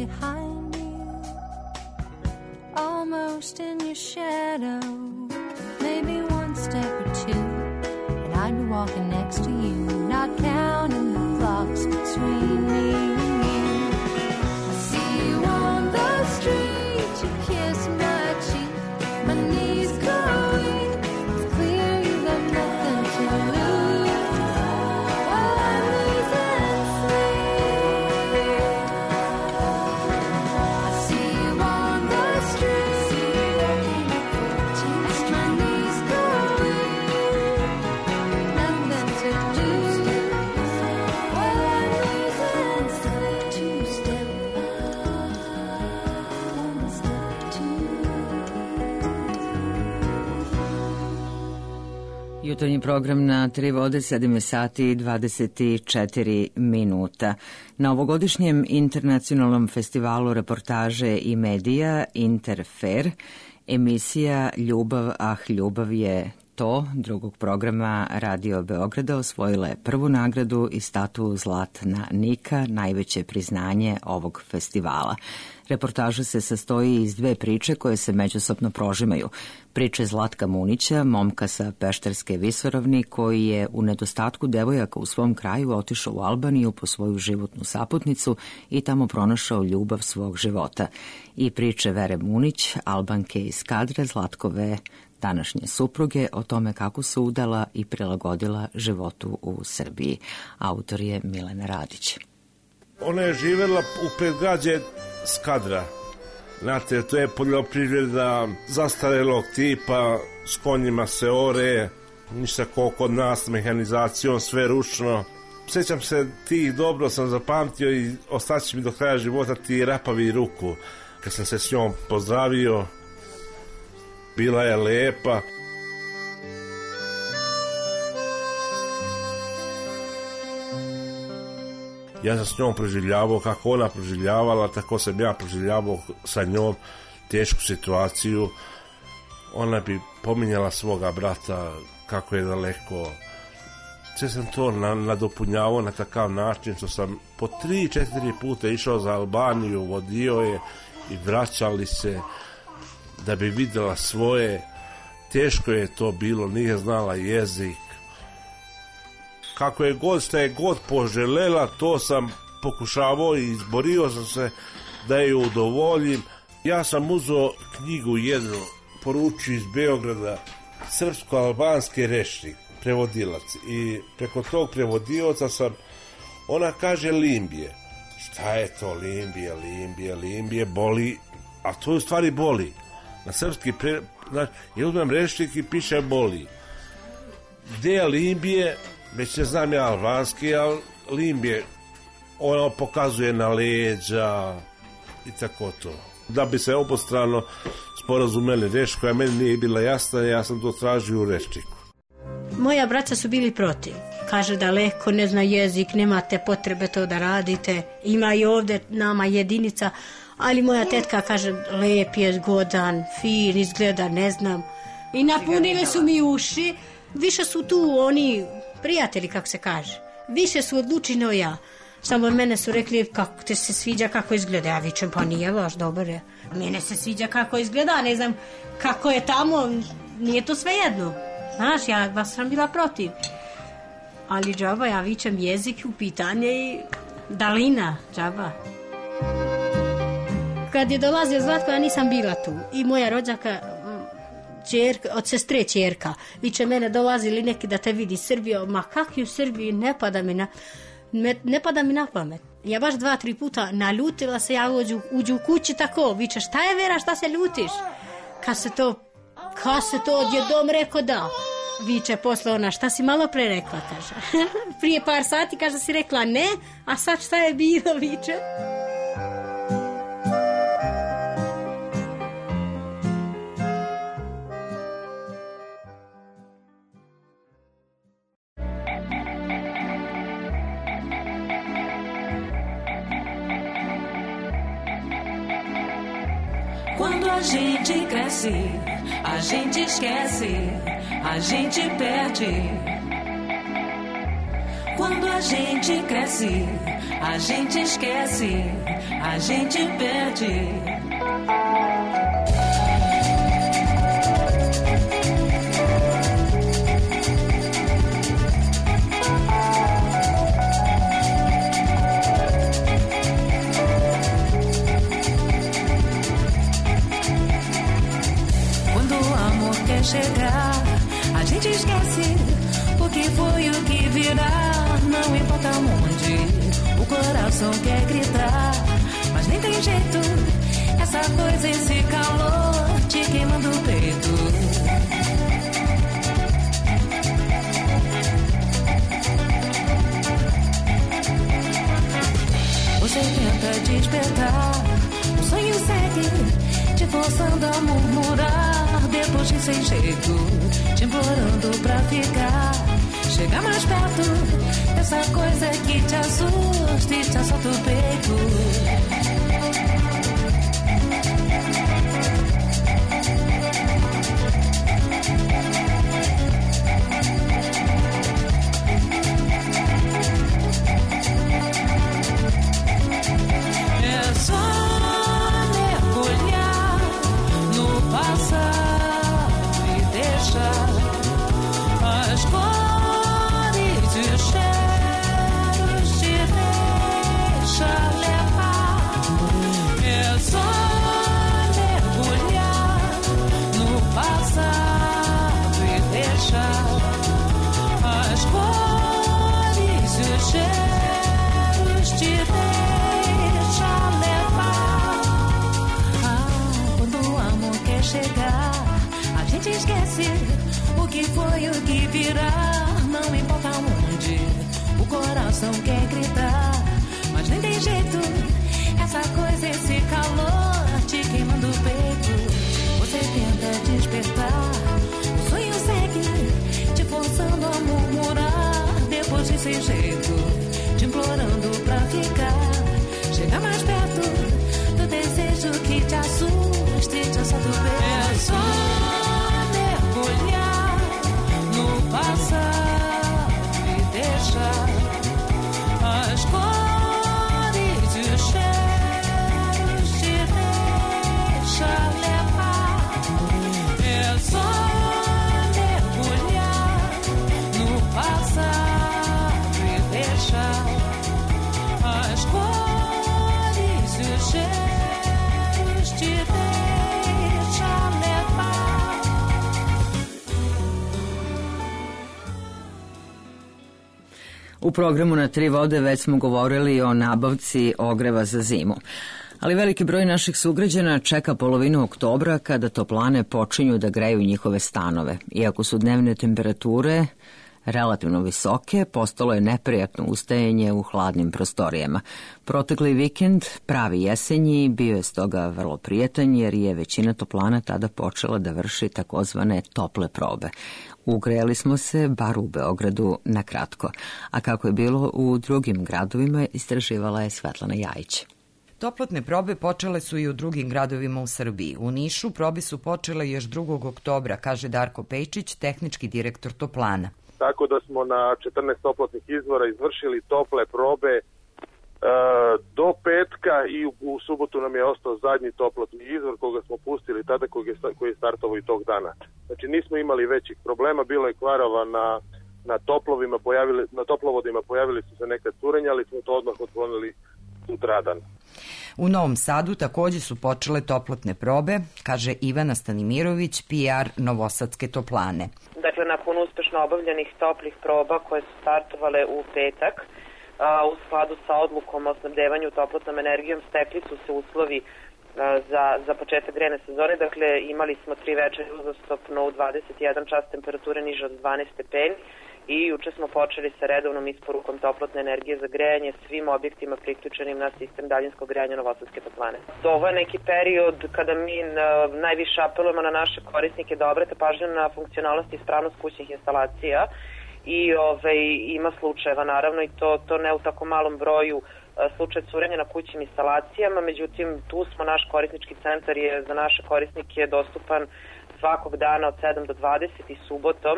behind you, almost in your shadow. Maybe one step or two, and I'd be walking next to you, not counting the blocks between me and you. I see you on the street, you kiss my cheek, my knees go weak. It's clear you got nothing to lose. While I lose and sleep, I see you on the street, and my knees go weak. Nothing to do. While I lose and sleep, two step up, one step two. Jutarnji program na Tri vode, 7 sati i 24 minuta. Na ovogodišnjem internacionalnom festivalu reportaže i medija Interfer, emisija Ljubav, ah ljubav je to, drugog programa Radio Beograda, osvojila je prvu nagradu i statu Zlatna Nika, najveće priznanje ovog festivala. Reportaža se sastoji iz dve priče koje se međusobno prožimaju. Priče Zlatka Munića, momka sa Pešterske visoravni, koji je u nedostatku devojaka u svom kraju otišao u Albaniju po svoju životnu saputnicu i tamo pronašao ljubav svog života. I priče Vere Munić, Albanke iz Skadra, Zlatkove današnje supruge, o tome kako se udala i prilagodila životu u Srbiji. Autor je Milena Radić. Ona je živjela u predgrađe Skadra. Znate, to je poljoprivreda zastarelog tipa, s konjima se ore, ništa ko kod nas, mehanizacijom, sve ručno. Sjećam se tih, dobro sam zapamtio i ostaće mi do kraja života ti rapavi ruku. Kad sam se s njom pozdravio, bila je lepa. Ja sam s njom proživljavao kako ona proživljavala, tako sam ja proživljavao sa njom tešku situaciju. Ona bi pominjala svoga brata kako je daleko. Sve sam to nadopunjavao na takav način što sam po 3-4 puta išao za Albaniju, vodio je i vraćali se da bi vidjela svoje. Teško je to bilo, nije znala jezik. Kako je god, šta je god poželela, to sam pokušavao i izborio sam se da je udovoljim. Ja sam uzeo knjigu jednu, poručio iz Beograda, srpsko-albanski rečnik, prevodilac. I preko tog prevodioca sam, ona kaže limbije. Šta je to limbije, limbije, limbije, boli, a to u stvari boli. Na srpski, ja uzmem rečnik i piše boli. Gde je limbije? Već ne znam ja albanski, ali limbije, ono pokazuje na leđa i tako to. Da bi se obostrano sporazumeli reč koja meni nije bila jasna, ja sam to tražio u rečniku. Moja braća su bili protiv. Kaže daleko, ne zna jezik, nemate potrebe to da radite. Ima i ovde nama jedinica, ali moja tetka kaže lep je, zgodan, fin, izgleda, ne znam. I napunile su mi uši, više su tu oni prijatelji, kako se kaže. Više su odlučili no ja. Samo mene su rekli kako te se sviđa kako izgleda. Ja vičem pa nije baš dobar je. Mene se sviđa kako izgleda, ne znam kako je tamo, nije to sve jedno. Znaš, ja vas sam bila protiv. Ali džaba, ja vičem jezik u pitanje i dalina, džaba. Kad je dolazio Zlatko, ja nisam bila tu. I moja rođaka, čerka, od sestre čerka, viče mene dolazili neki da te vidi Srbiju, ma kak je u Srbiji, ne pada mi na pamet. Ja baš 2-3 puta naljutila se, ja uđu u kući tako, viče šta je Vera, šta se ljutiš? Kad se to odjednom rekao da. Viče posle ona, šta si malo pre rekla, kaže. Prije par sati, kaže, si rekla ne, a sad šta je bilo, viče. Quando a gente cresce, a gente esquece, a gente perde. Quando a gente cresce, a gente esquece, a gente perde. Quando o amor quer chegar, a gente esquece o que foi, o que virá. Não importa onde o coração quer gritar, mas nem tem jeito, essa coisa, esse calor te queimando o peito. Você tenta despertar, o sonho segue te forçando a murmurar, depois de sem jeito, te implorando pra ficar. Chega mais perto, essa coisa que te assusta e te assalta o peito. É só mergulhar no passado e deixar as cores e os cheiros te deixar levar. É só mergulhar no passado e deixar as cores e os cheiros te deixar levar. Quando o amor quer chegar, a gente esquece o que foi, o que virá. Não importa onde o coração quer gritar, mas nem tem jeito, essa coisa, esse calor te queimando o peito. Você tenta despertar, o sonho segue te forçando a murmurar, depois de sem jeito, te implorando pra ficar. Chega mais perto do desejo que te assusta e te assalta o peito. É só mergulhar no passado e deixar as cores e os cheiros te deixar levar. É só mergulhar no passado e deixar as cores e os cheiros te deixar levar. U programu Na tri vode već smo govorili o nabavci ogreva za zimu. Ali veliki broj naših sugrađana čeka polovinu oktobra kada toplane počinju da greju njihove stanove. Iako su dnevne temperature relativno visoke, postalo je neprijatno ustajanje u hladnim prostorijama. Protekli vikend, pravi jesenji, bio je stoga vrlo prijetan jer je većina toplana tada počela da vrši takozvane tople probe. Ugrejali smo se, bar u Beogradu, na kratko. A kako je bilo u drugim gradovima, istraživala je Svetlana Jajić. Toplotne probe počele su i u drugim gradovima u Srbiji. U Nišu probe su počele još 2. oktobra, kaže Darko Pejčić, tehnički direktor Toplana. Tako da smo na 14 toplotnih izvora izvršili tople probe do petka i u subotu nam je ostao zadnji toplotni izvor koga smo pustili tada koji je startovao i tog dana. Znači nismo imali većih problema, bilo je kvarova na toplovodima, pojavili su se neka curenja, ali smo to odmah otklonili sutradan. U Novom Sadu takođe su počele toplotne probe, kaže Ivana Stanimirović, PR Novosadske toplane. Dakle, nakon uspešno obavljenih toplih proba koje su startovale u petak, u skladu sa odlukom o snabdevanju toplotnom energijom, stekli su se uslovi za početak grejne sezone. Dakle, imali smo 3 večeri uzastopno u 21 čas temperature niže od 12 stepeni i juče smo počeli sa redovnom isporukom toplotne energije za grejanje svim objektima priključenim na sistem daljinskog grejanja Novosadske toplane. Ovo je neki period kada mi najviše apelujemo na naše korisnike da obrate pažnju na funkcionalnost i ispravnost kućnih instalacija i ima slučajeva naravno i to ne u tako malom broju slučaj curenja na kućnim instalacijama, međutim tu smo, naš korisnički centar je za naše korisnike dostupan svakog dana od 7 do 20 i subotom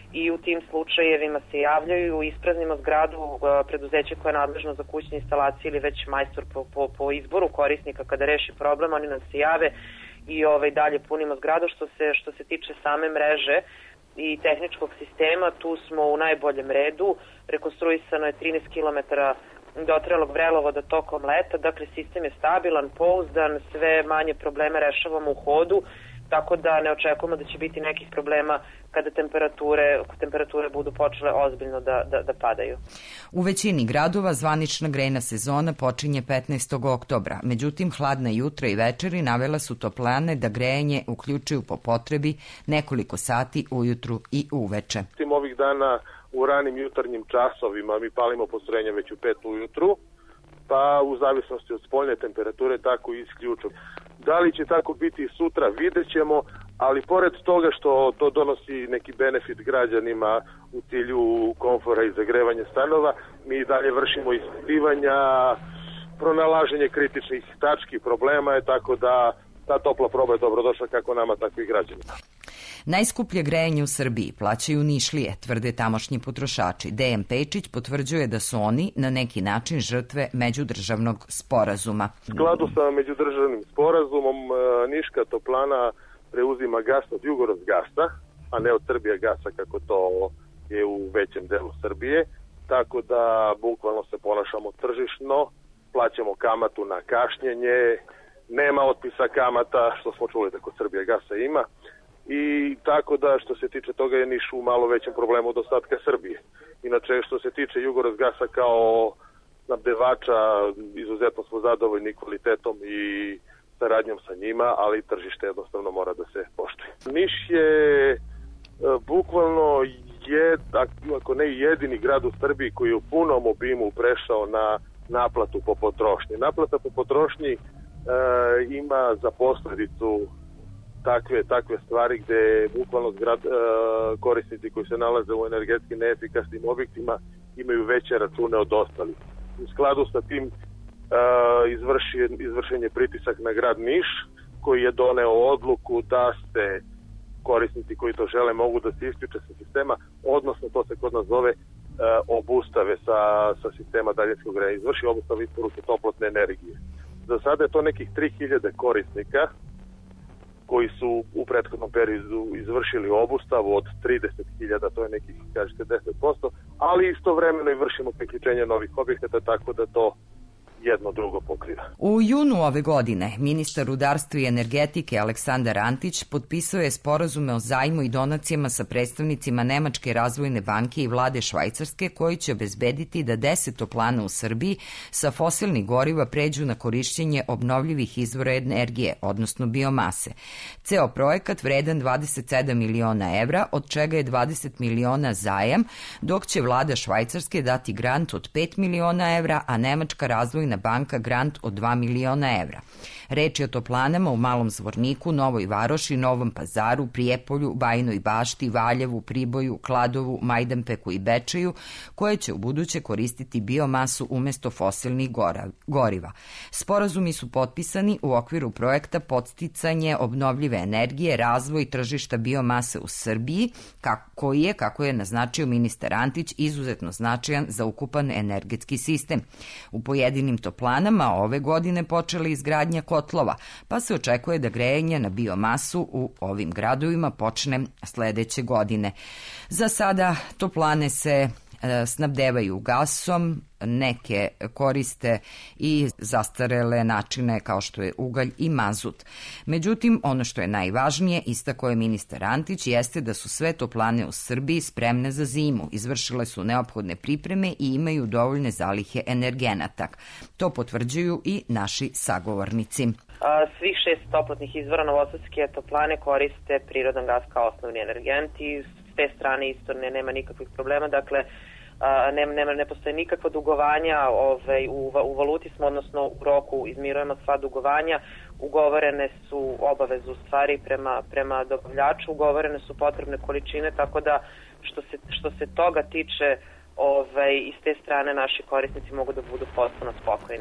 i u tim slučajevima se javljaju, ispraznimo zgradu, preduzeće koje je nadležno za kućne instalacije ili već majstor po izboru korisnika kada reši problem, oni nam se jave i dalje punimo zgradu. Što se tiče same mreže i tehničkog sistema, tu smo u najboljem redu. Rekonstruisano je 13 km dotrelog vrelovoda tokom leta, dakle sistem je stabilan, pouzdan, sve manje probleme rešavamo u hodu, tako da ne očekujemo da će biti nekih problema kada temperature budu počele ozbiljno da padaju. U većini gradova zvanična grejna sezona počinje 15. oktobra, međutim hladna jutra i večeri navela su toplane da grejanje uključuju po potrebi nekoliko sati ujutru i uveče. Ovih dana u ranim jutarnjim časovima mi palimo postrojenja već u 5 ujutru, pa u zavisnosti od spoljne temperature tako i isključujem. Da li će tako biti sutra, vidjet ćemo, ali pored toga što to donosi neki benefit građanima u cilju komfora i zagrevanja stanova, mi dalje vršimo ispitivanja, pronalaženje kritičnih tački, problema je, tako da ta topla proba je dobrodošla kako nama, tako i građanima. Najskuplje grejanje u Srbiji plaćaju Nišlije, tvrde tamošnji potrošači. Dejan Pejčić potvrđuje da su oni na neki način žrtve međudržavnog sporazuma. U skladu sa međudržavnim sporazumom Niška toplana preuzima gas od Jugorozgasa, a ne od Srbijagasa kako to je u većem delu Srbije, tako da bukvalno se ponašamo tržišno, plaćamo kamatu na kašnjenje, nema otpisa kamata, što smo čuli da kod Srbijagasa ima. I tako da što se tiče toga je Niš u malo većem problemu od ostatka Srbije. Inače što se tiče Jugorozgasa kao snabdevača, izuzetno smo zadovoljni kvalitetom i saradnjom sa njima, ali tržište jednostavno mora da se poštuje. Niš je bukvalno ako ne jedini grad u Srbiji koji je u punom obimu prešao na naplatu po potrošnji. Naplata po potrošnji ima za posledicu takve stvari gde bukvalno korisnici koji se nalaze u energetski neefikasnim objektima imaju veće račune od ostalih. U skladu sa tim izvršen je pritisak na grad Niš koji je doneo odluku da se korisnici koji to žele mogu da se isključe sa sistema, odnosno to se kod nas zove obustave sa sistema daljinskog grejanja, izvrši obustavu isporuke toplotne energije. Za sada je to nekih 3000 korisnika koji su u prethodnom periodu izvršili obustavu od 30.000, to je nekih, kažete, 10%, ali istovremeno i vršimo priključenje novih objekata, tako da to jedno drugo pokriva. U junu ove godine ministar rudarstva i energetike Aleksandar Antić potpisao je sporazume o zajmu i donacijama sa predstavnicima Nemačke razvojne banke i vlade Švajcarske koji će obezbediti da 10 toplana u Srbiji sa fosilnih goriva pređu na korišćenje obnovljivih izvora energije, odnosno biomase. Ceo projekat vredan 27 miliona evra, od čega je 20 miliona zajam, dok će vlada Švajcarske dati grant od 5 miliona evra, a Nemačka razvojna banka grant od 2 miliona evra. Reč je o toplanama u Malom Zvorniku, Novoj Varoši, Novom Pazaru, Prijepolju, Bajinoj Bašti, Valjevu, Priboju, Kladovu, Majdanpeku i Bečeju, koje će u buduće koristiti biomasu umesto fosilnih goriva. Sporazumi su potpisani u okviru projekta Podsticanje obnovljive energije, razvoj tržišta biomase u Srbiji, koji je, kako je naznačio ministar Antić, izuzetno značajan za ukupan energetski sistem. U pojedinim toplanama ove godine počela izgradnja kotlova, pa se očekuje da grejanje na biomasu u ovim gradovima počne sledeće godine. Za sada toplane se snabdevaju gasom, neke koriste i zastarele načine kao što je ugalj i mazut. Međutim, ono što je najvažnije, istakao je ministar Antić, jeste da su sve toplane u Srbiji spremne za zimu, izvršile su neophodne pripreme i imaju dovoljne zalihe energenata. To potvrđuju i naši sagovornici. Svih 6 toplotnih izvora novosadske toplane koriste prirodan gas kao osnovni energent i s te strane isto nema nikakvih problema, dakle ne postoje nikakva dugovanja, u valuti smo, odnosno u roku izmirujemo sva dugovanja, ugovorene su obaveze u stvari prema dobavljaču, ugovorene su potrebne količine, tako da što se toga tiče i s te strane naši korisnici mogu da budu potpuno spokojni.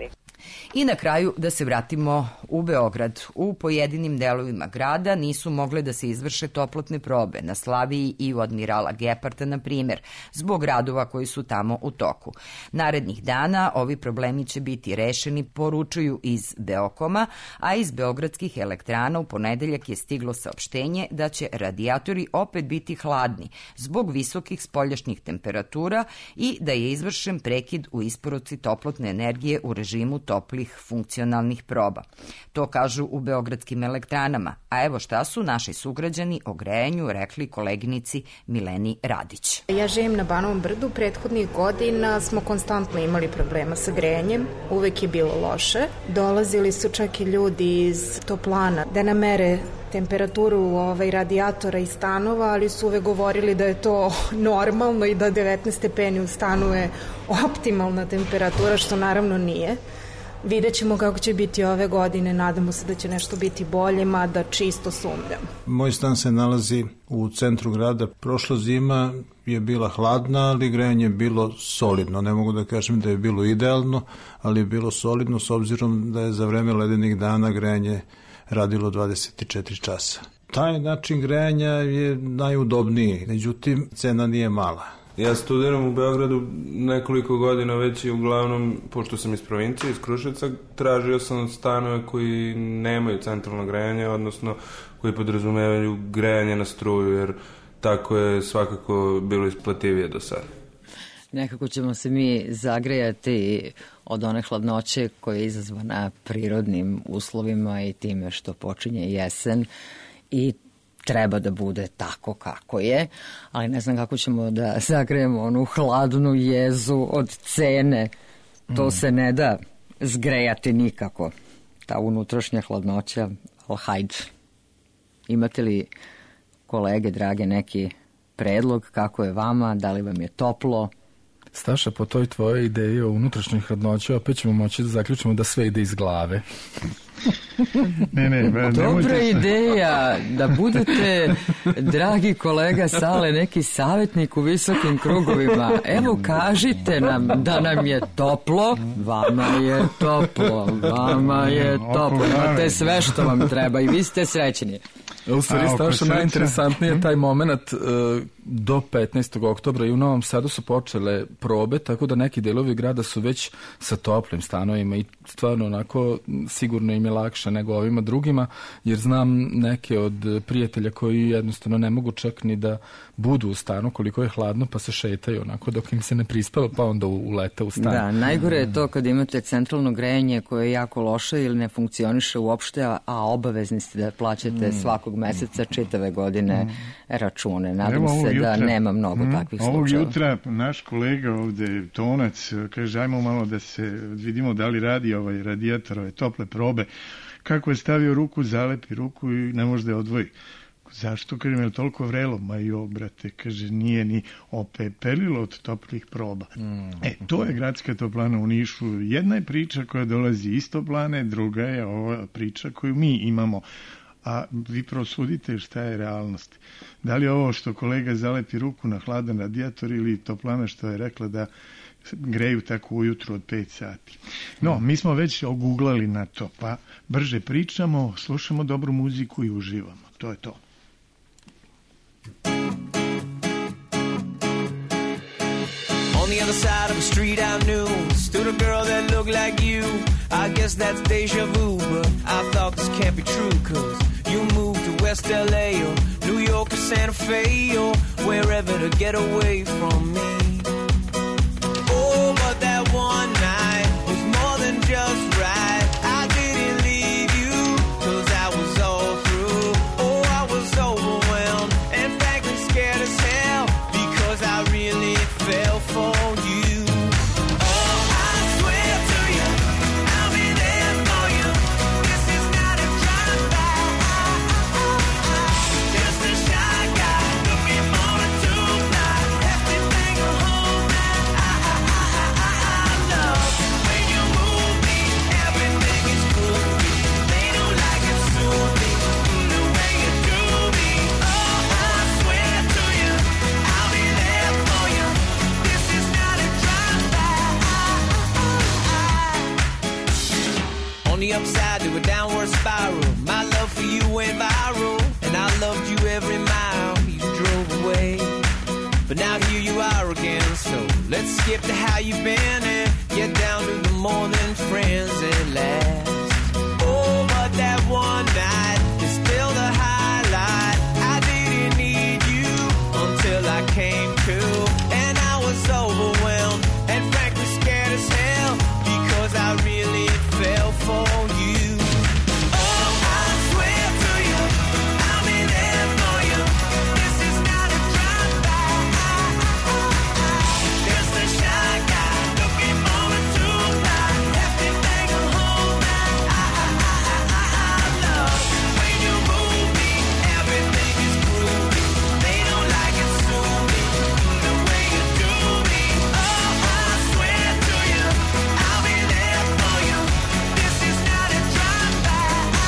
I na kraju da se vratimo u Beograd. U pojedinim delovima grada nisu mogle da se izvrše toplotne probe, na Slaviji i u Admirala Geparta, na primjer, zbog radova koji su tamo u toku. Narednih dana ovi problemi će biti rešeni, poručuju iz Beokoma, a iz beogradskih elektrana u ponedeljak je stiglo saopštenje da će radijatori opet biti hladni zbog visokih spoljašnjih temperatura i da je izvršen prekid u isporuci toplotne energije u režimu toplih funkcionalnih proba. To kažu u beogradskim elektranama, a evo šta su naši sugrađani o grejanju rekli koleginici Mileni Radić. Ja živim na Banovom brdu, prethodnih godina smo konstantno imali problema sa grejanjem, uvek je bilo loše. Dolazili su čak i ljudi iz toplana da namere temperaturu radijatora i stanova, ali su uvek govorili da je to normalno i da 19 stepeni u stanu je optimalna temperatura, što naravno nije. Vidjet ćemo kako će biti ove godine, nadamo se da će nešto biti bolje, mada čisto sumnjam. Moj stan se nalazi u centru grada. Prošla zima je bila hladna, ali grejanje je bilo solidno. Ne mogu da kažem da je bilo idealno, ali je bilo solidno s obzirom da je za vreme ledenih dana grejanje radilo 24 časa. Taj način grejanja je najudobniji, međutim cena nije mala. Ja studiram u Beogradu nekoliko godina već i uglavnom, pošto sam iz provincije, iz Kruševca, tražio sam stanove koji nemaju centralno grejanje, odnosno koji podrazumevaju grejanje na struju, jer tako je svakako bilo isplativije do sada. Nekako ćemo se mi zagrejati od one hladnoće koja je izazvana prirodnim uslovima i time što počinje jesen i treba da bude tako kako je, ali ne znam kako ćemo da zagrejemo onu hladnu jezu od cene. To se ne da zgrejati nikako. Ta unutrašnja hladnoća, ali hajde. Imate li, kolege drage, neki predlog kako je vama, da li vam je toplo? Staša, po toj tvojoj ideji o unutrašnjoj hladnoći opet ćemo moći da zaključimo da sve ide iz glave. Dobra ideja da budete, dragi kolega Sale, neki savjetnik u visokim krugovima. Evo, kažite nam da nam je toplo. Vama je toplo, vama je toplo. Imate sve što vam treba i vi ste srećni. U stvari, Staša, najinteresantnije je taj moment do 15. oktobra i u Novom Sadu su počele probe, tako da neki delovi grada su već sa toplim stanovima i stvarno onako sigurno im je lakše nego ovima drugima, jer znam neke od prijatelja koji jednostavno ne mogu čak ni da budu u stanu koliko je hladno, pa se šetaju onako dok im se ne prispava, pa onda ulete u stan. Da, najgore je to kad imate centralno grejanje koje je jako loše ili ne funkcioniše uopšte, a obavezni ste da plaćate svakog meseca čitave godine račune. Nadam se da nema mnogo takvih slučajeva. Ovog jutra naš kolega ovde, Tonac, kaže ajmo malo da se vidimo da li radi ovaj radijator, ove tople probe. Kako je stavio ruku, zalepi ruku i ne može da je odvoji. Zašto? Kaže, je toliko vrelo? Ma jo, brate, kaže, nije ni opepelilo od toplih proba. To je gradska toplana u Nišu. Jedna je priča koja dolazi iz toplane, druga je ova priča koju mi imamo. A vi prosudite šta je realnost. Da li je ovo što kolega zalepi ruku na hladan radijator ili toplana što je rekla da greju tako ujutru od 5 sati. No, mi smo već oguglali na to, pa brže pričamo, slušamo dobru muziku i uživamo. To je to. On the other side of the street I knew stood a girl that looked like you. I guess that's deja vu, but I thought this can't be true, cause you moved to West LA or New York or Santa Fe or wherever to get away from me. Oh, but that one night was more than just right. I didn't leave you cause I was all through. Oh, I was overwhelmed and frankly scared as hell because I really fell for you. Oh, I swear to you, I'll be there for you. This is not a drive-by. Just a shy guy looking for a two-fly. Everything mile you drove away. But now here you are again, so let's skip to how you've been and get down to the more than friends at last. Oh, but that one night is still the highlight. I didn't need you until I came to, and I was overwhelmed and frankly scared as hell because I really fell for you. Oh, I swear to you, I'll be there for you. This is not a drive-by. Just a shy guy looking for a two-ply. Hefty thing to hold back. Love when you move me, everything is groovy. They don't like it, sue me the way you do me. Oh, I swear to you, I'll be there for you. This is not a drive-by.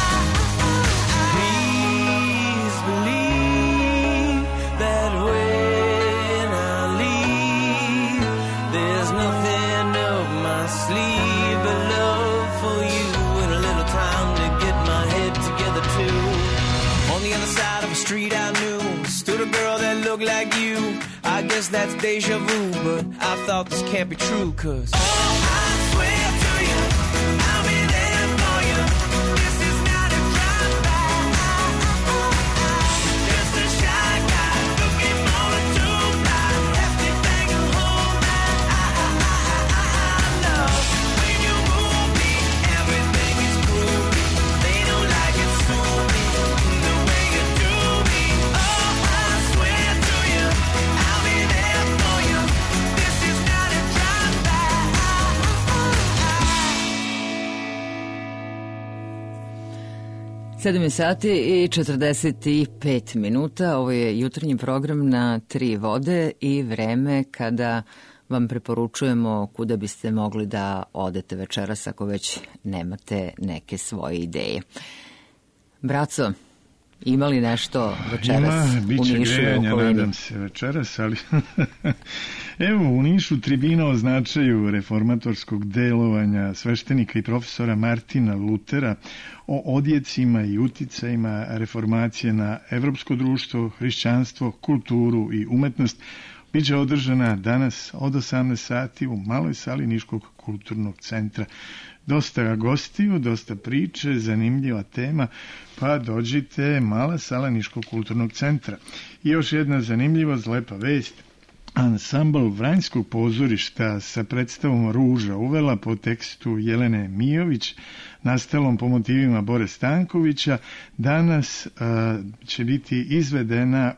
Please believe that when I leave, there's nothing up my sleeve but love for you and a little time to get my head together too. On the other side of the street I knew stood a girl that looked like you. I guess that's deja vu, but I thought this can't be true, 'cause I swear to you, I'll be there for you. This is not a drive-by. Just a shy guy looking for a two-ply. Hefty thing to hold back. Love when you move me, everything is groovy. They don't like it, sue me the way you do me. Oh, I swear to you, I'll be there for you. This is not a drive-by. 7 sati i 45 minuta. Ovo je jutarnji program na Tri vode i vreme kada vam preporučujemo kuda biste mogli da odete večeras ako već nemate neke svoje ideje. Braco, ima li nešto večeras u biće Nišu i grejanja, okolini? nadam se večeras, ali evo, u Nišu tribina o značaju reformatorskog delovanja sveštenika i profesora Martina Lutera, o odjecima i uticajima reformacije na evropsko društvo, hrišćanstvo, kulturu i umetnost, biće održana danas od 18 sati u maloj sali Niškog kulturnog centra. Dosta gostiju, dosta priče, zanimljiva tema, pa dođite, mala sala Niškog kulturnog centra. I još jedna zanimljivost, lepa vest. Ansambl Vranjskog pozorišta sa predstavom Ruža uvela po tekstu Jelene Mijović, nastalom po motivima Bore Stankovića, danas će biti izvedena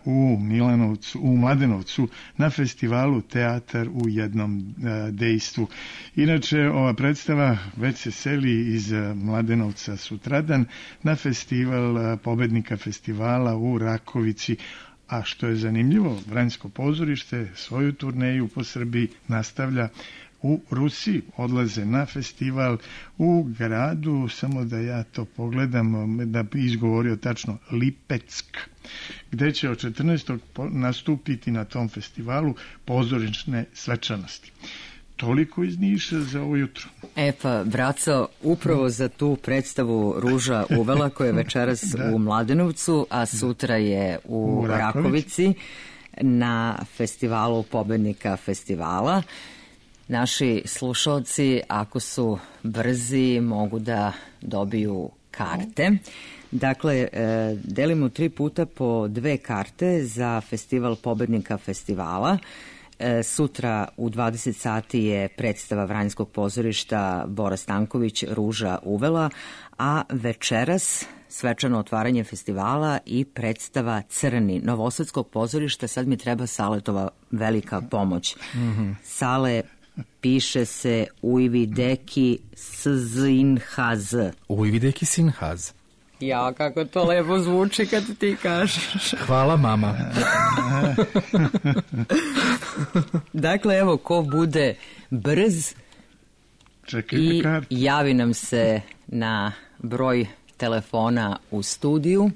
u Mladenovcu na festivalu Teatar u jednom dejstvu. Inače, ova predstava već se seli iz Mladenovca sutradan na festival pobednika festivala u Rakovici. A što je zanimljivo, Vranjsko pozorište svoju turneju po Srbiji nastavlja u Rusiji. Odlaze na festival u gradu, samo da ja to pogledam, da bi izgovorio tačno, Lipeck, gde će od 14. nastupiti na tom festivalu pozorišne svečanosti. Toliko iz Niša za ovo jutro. Pa, braco, upravo za tu predstavu Ruža uvela koja je večeras u Mladenovcu, a sutra je u Rakovici na festivalu pobednika festivala. Naši slušalci, ako su brzi, mogu da dobiju karte. Dakle, delimo 3 puta po 2 karte za festival pobednika festivala. Sutra u 20 sati je predstava Vranjskog pozorišta Bora Stanković Ruža uvela, a večeras svečano otvaranje festivala i predstava Crni Novosadskog pozorišta. Sad mi treba Saletova velika pomoć. Sale, piše se Ujvideki Sinhaz. Ujvideki Sinhaz. Ja, kako to lepo zvuči kad ti kažeš. Hvala, mama. Dakle, evo, ko bude brz i javi nam se na broj telefona u studiju.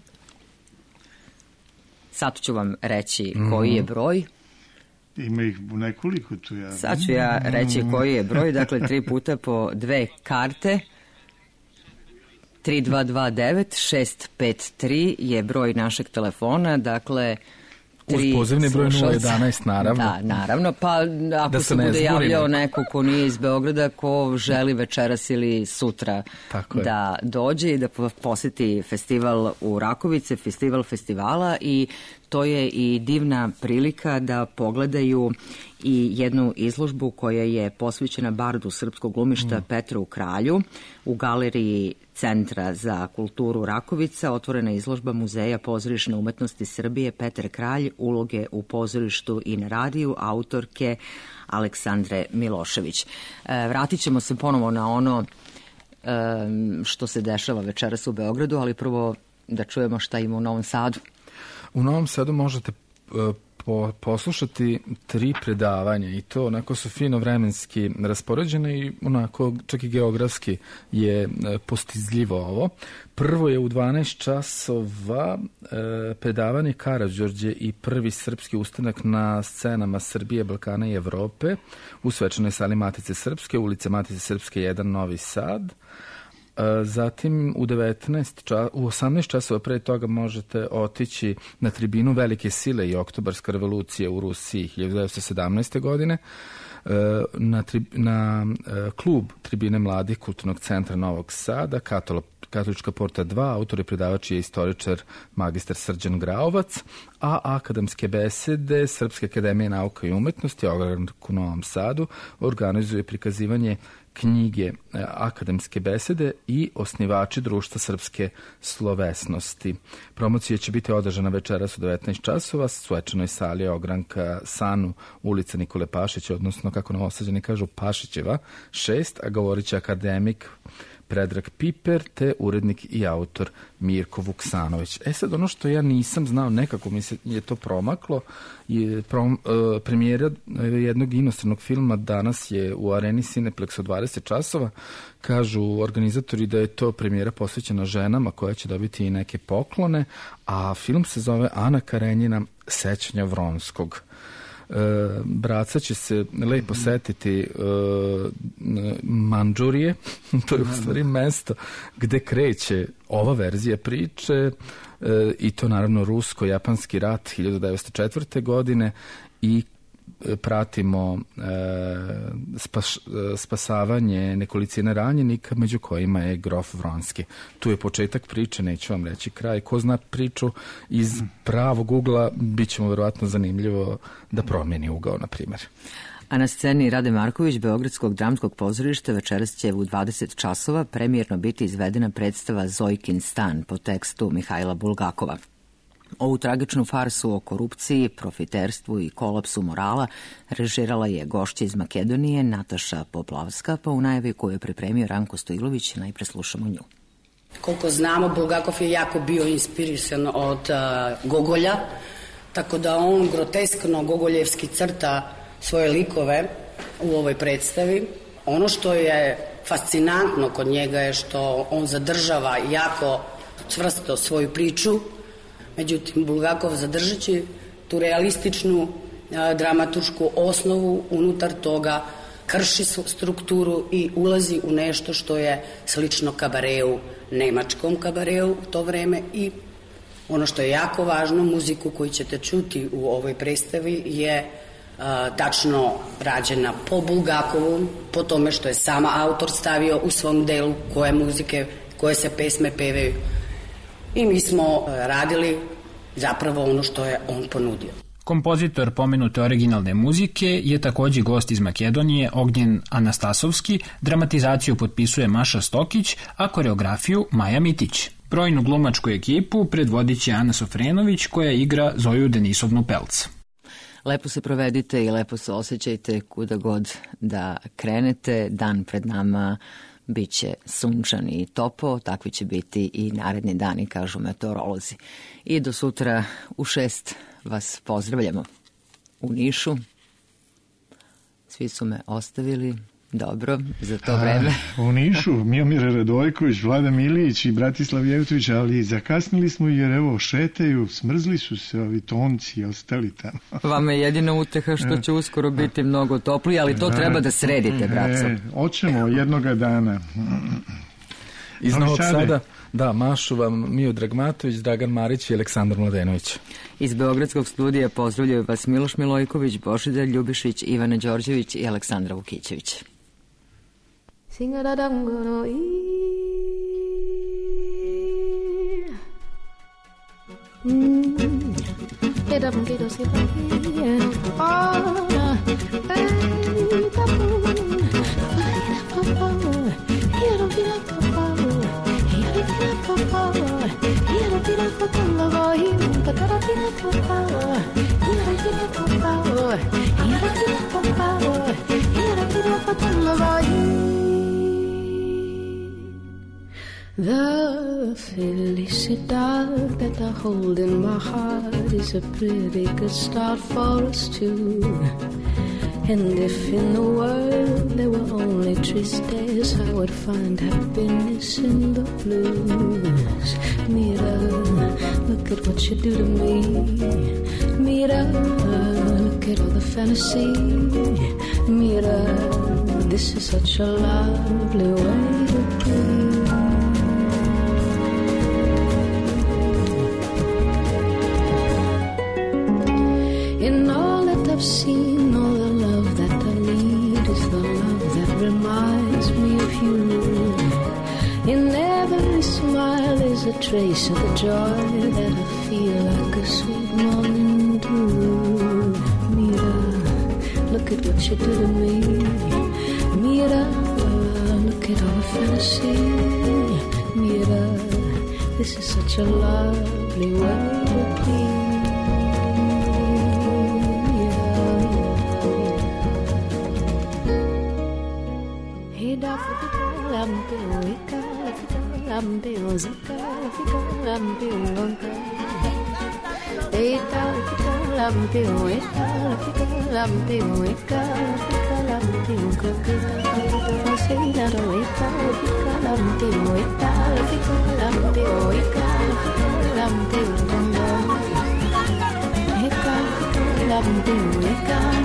Sad ću vam reći koji je broj. Ima ih nekoliko tu. Sad ću ja reći koji je broj. Dakle, 3 puta po 2 karte. 3229-653 je broj našeg telefona, dakle... Uz pozivni broj 011, naravno. Da, naravno, pa ako se bude javljao neko ko nije iz Beograda, ko želi večeras ili sutra da dođe i da poseti festival u Rakovice, festival festivala, i to je i divna prilika da pogledaju i jednu izložbu koja je posvećena bardu srpskog glumišta Petru Kralju u galeriji Centra za kulturu Rakovica. Otvorena izložba Muzeja pozorišne umetnosti Srbije Petar Kralj, uloge u pozorištu i na radiju, autorke Aleksandre Milošević. Vratit ćemo se ponovo na ono što se dešava večeras u Beogradu, ali prvo da čujemo šta ima u Novom Sadu. U Novom Sadu možete poslušati 3 predavanja, i to onako su fino vremenski raspoređene i onako čak i geografski je postizljivo ovo. Prvo je u 12 časova predavanje Karađorđe i prvi srpski ustanak na scenama Srbije, Balkana i Evrope u svečanoj sali Matice Srpske, ulica Matice Srpske 1, Novi Sad. Zatim u 18 časova pre toga možete otići na tribinu Velike sile i Oktobarska revolucija u Rusiji 1917. godine, na klub Tribine mladih Kulturnog centra Novog Sada, Katolička porta 2, autor i predavač je istoričar magistar Srđan Graovac, a akademske besede Srpske akademije nauka i umetnosti u Novom Sadu organizuje prikazivanje knjige akademske besede i osnivači Društva srpske slovesnosti. Promocija će biti održana večeras u 19 časova, svečanoj sali Ogranka Sanu, ulica Nikole Pašića, odnosno kako Novosađani kažu Pašićeva 6, a govorit će akademik Predrag Piper te urednik i autor Mirko Vuksanović. Sad ono što ja nisam znao, nekako mi se je to promaklo, je premijera jednog inostranog filma danas je u areni Cineplex od 20 časova. Kažu organizatori da je to premijera posvećena ženama koja će dobiti i neke poklone, a film se zove Ana Karenjina Sećanja Vronskog. Braca će se lepo setiti Mandžurije, to je u stvari mesto gde kreće ova verzija priče, i to naravno rusko-japanski rat 1904. godine, i pratimo spasavanje nekolicine ranjenika, među kojima je grof Vronski. Tu je početak priče, neću vam reći kraj. Ko zna priču iz pravog ugla, bit će mu verovatno zanimljivo da promijeni ugao, na primjer. A na sceni Rade Marković Beogradskog dramskog pozorišta večeras će u 20 časova premijerno biti izvedena predstava Zojkin stan po tekstu Mihajla Bulgakova. Ovu tragičnu farsu o korupciji, profiterstvu i kolapsu morala režirala je gošća iz Makedonije Nataša Poplavska, pa u najavi koju je pripremio Ranko Stojlović najpre slušamo nju. Koliko znamo, Bulgakov je jako bio inspirisan od Gogolja, tako da on groteskno gogoljevski crta svoje likove u ovoj predstavi. Ono što je fascinantno kod njega je što on zadržava jako čvrsto svoju priču. Međutim, Bulgakov zadržeći tu realističnu dramaturšku osnovu, unutar toga krši strukturu i ulazi u nešto što je slično kabareu, nemačkom kabareu u to vreme, i ono što je jako važno, muziku koju ćete čuti u ovoj predstavi je tačno rađena po Bulgakovu, po tome što je sama autor stavio u svom delu koje muzike, koje se pesme pevaju. I mi smo radili zapravo ono što je on ponudio. Kompozitor pomenute originalne muzike je takođe gost iz Makedonije Ognjen Anastasovski, dramatizaciju potpisuje Maša Stokić, a koreografiju Maja Mitić. Brojnu glumačku ekipu predvodit će Ana Sofrenović, koja igra Zoju Denisovnu Pelc. Lepo se provedite i lepo se osjećajte kuda god da krenete. Dan pred nama biće sunčan i topo, takvi će biti i naredni dani, kažu meteorolozi. I do sutra u 6 vas pozdravljamo u Nišu. Svi su me ostavili dobro za to vreme. U Nišu Miomir Radojković, Vlada Milić i Bratislav Jevtović, ali zakasnili smo jer evo šetaju, smrzli su se ovi tonci i ostali tamo. Vama je jedina uteha što će uskoro biti mnogo toplije, ali to treba da sredite, braco. Hoćemo jednoga dana. Iz Novi Novog Sade. Sada, da, mašu vam Miodrag Matović, Dragan Marić i Aleksandar Mladenović. Iz Beogradskog studija pozdravljaju vas Miloš Milojković, Božidar Ljubišić, Ivana Đorđević i Aleksandra Vukićević. The felicidad that I hold in my heart is a pretty good start for us two. And if in the world there were only tristes, I would find happiness in the blues. Mira, look at what you do to me. Mira, look at all the fantasy. Mira, this is such a lovely way to be. In all that I've seen, all the love that I need is the love that reminds me of you. In every smile is a trace of the joy that I feel like a sweet morning dew. Mira, look at what you do to me. Mira, look at all the fantasy. Mira, this is such a lovely way to be. Lampion,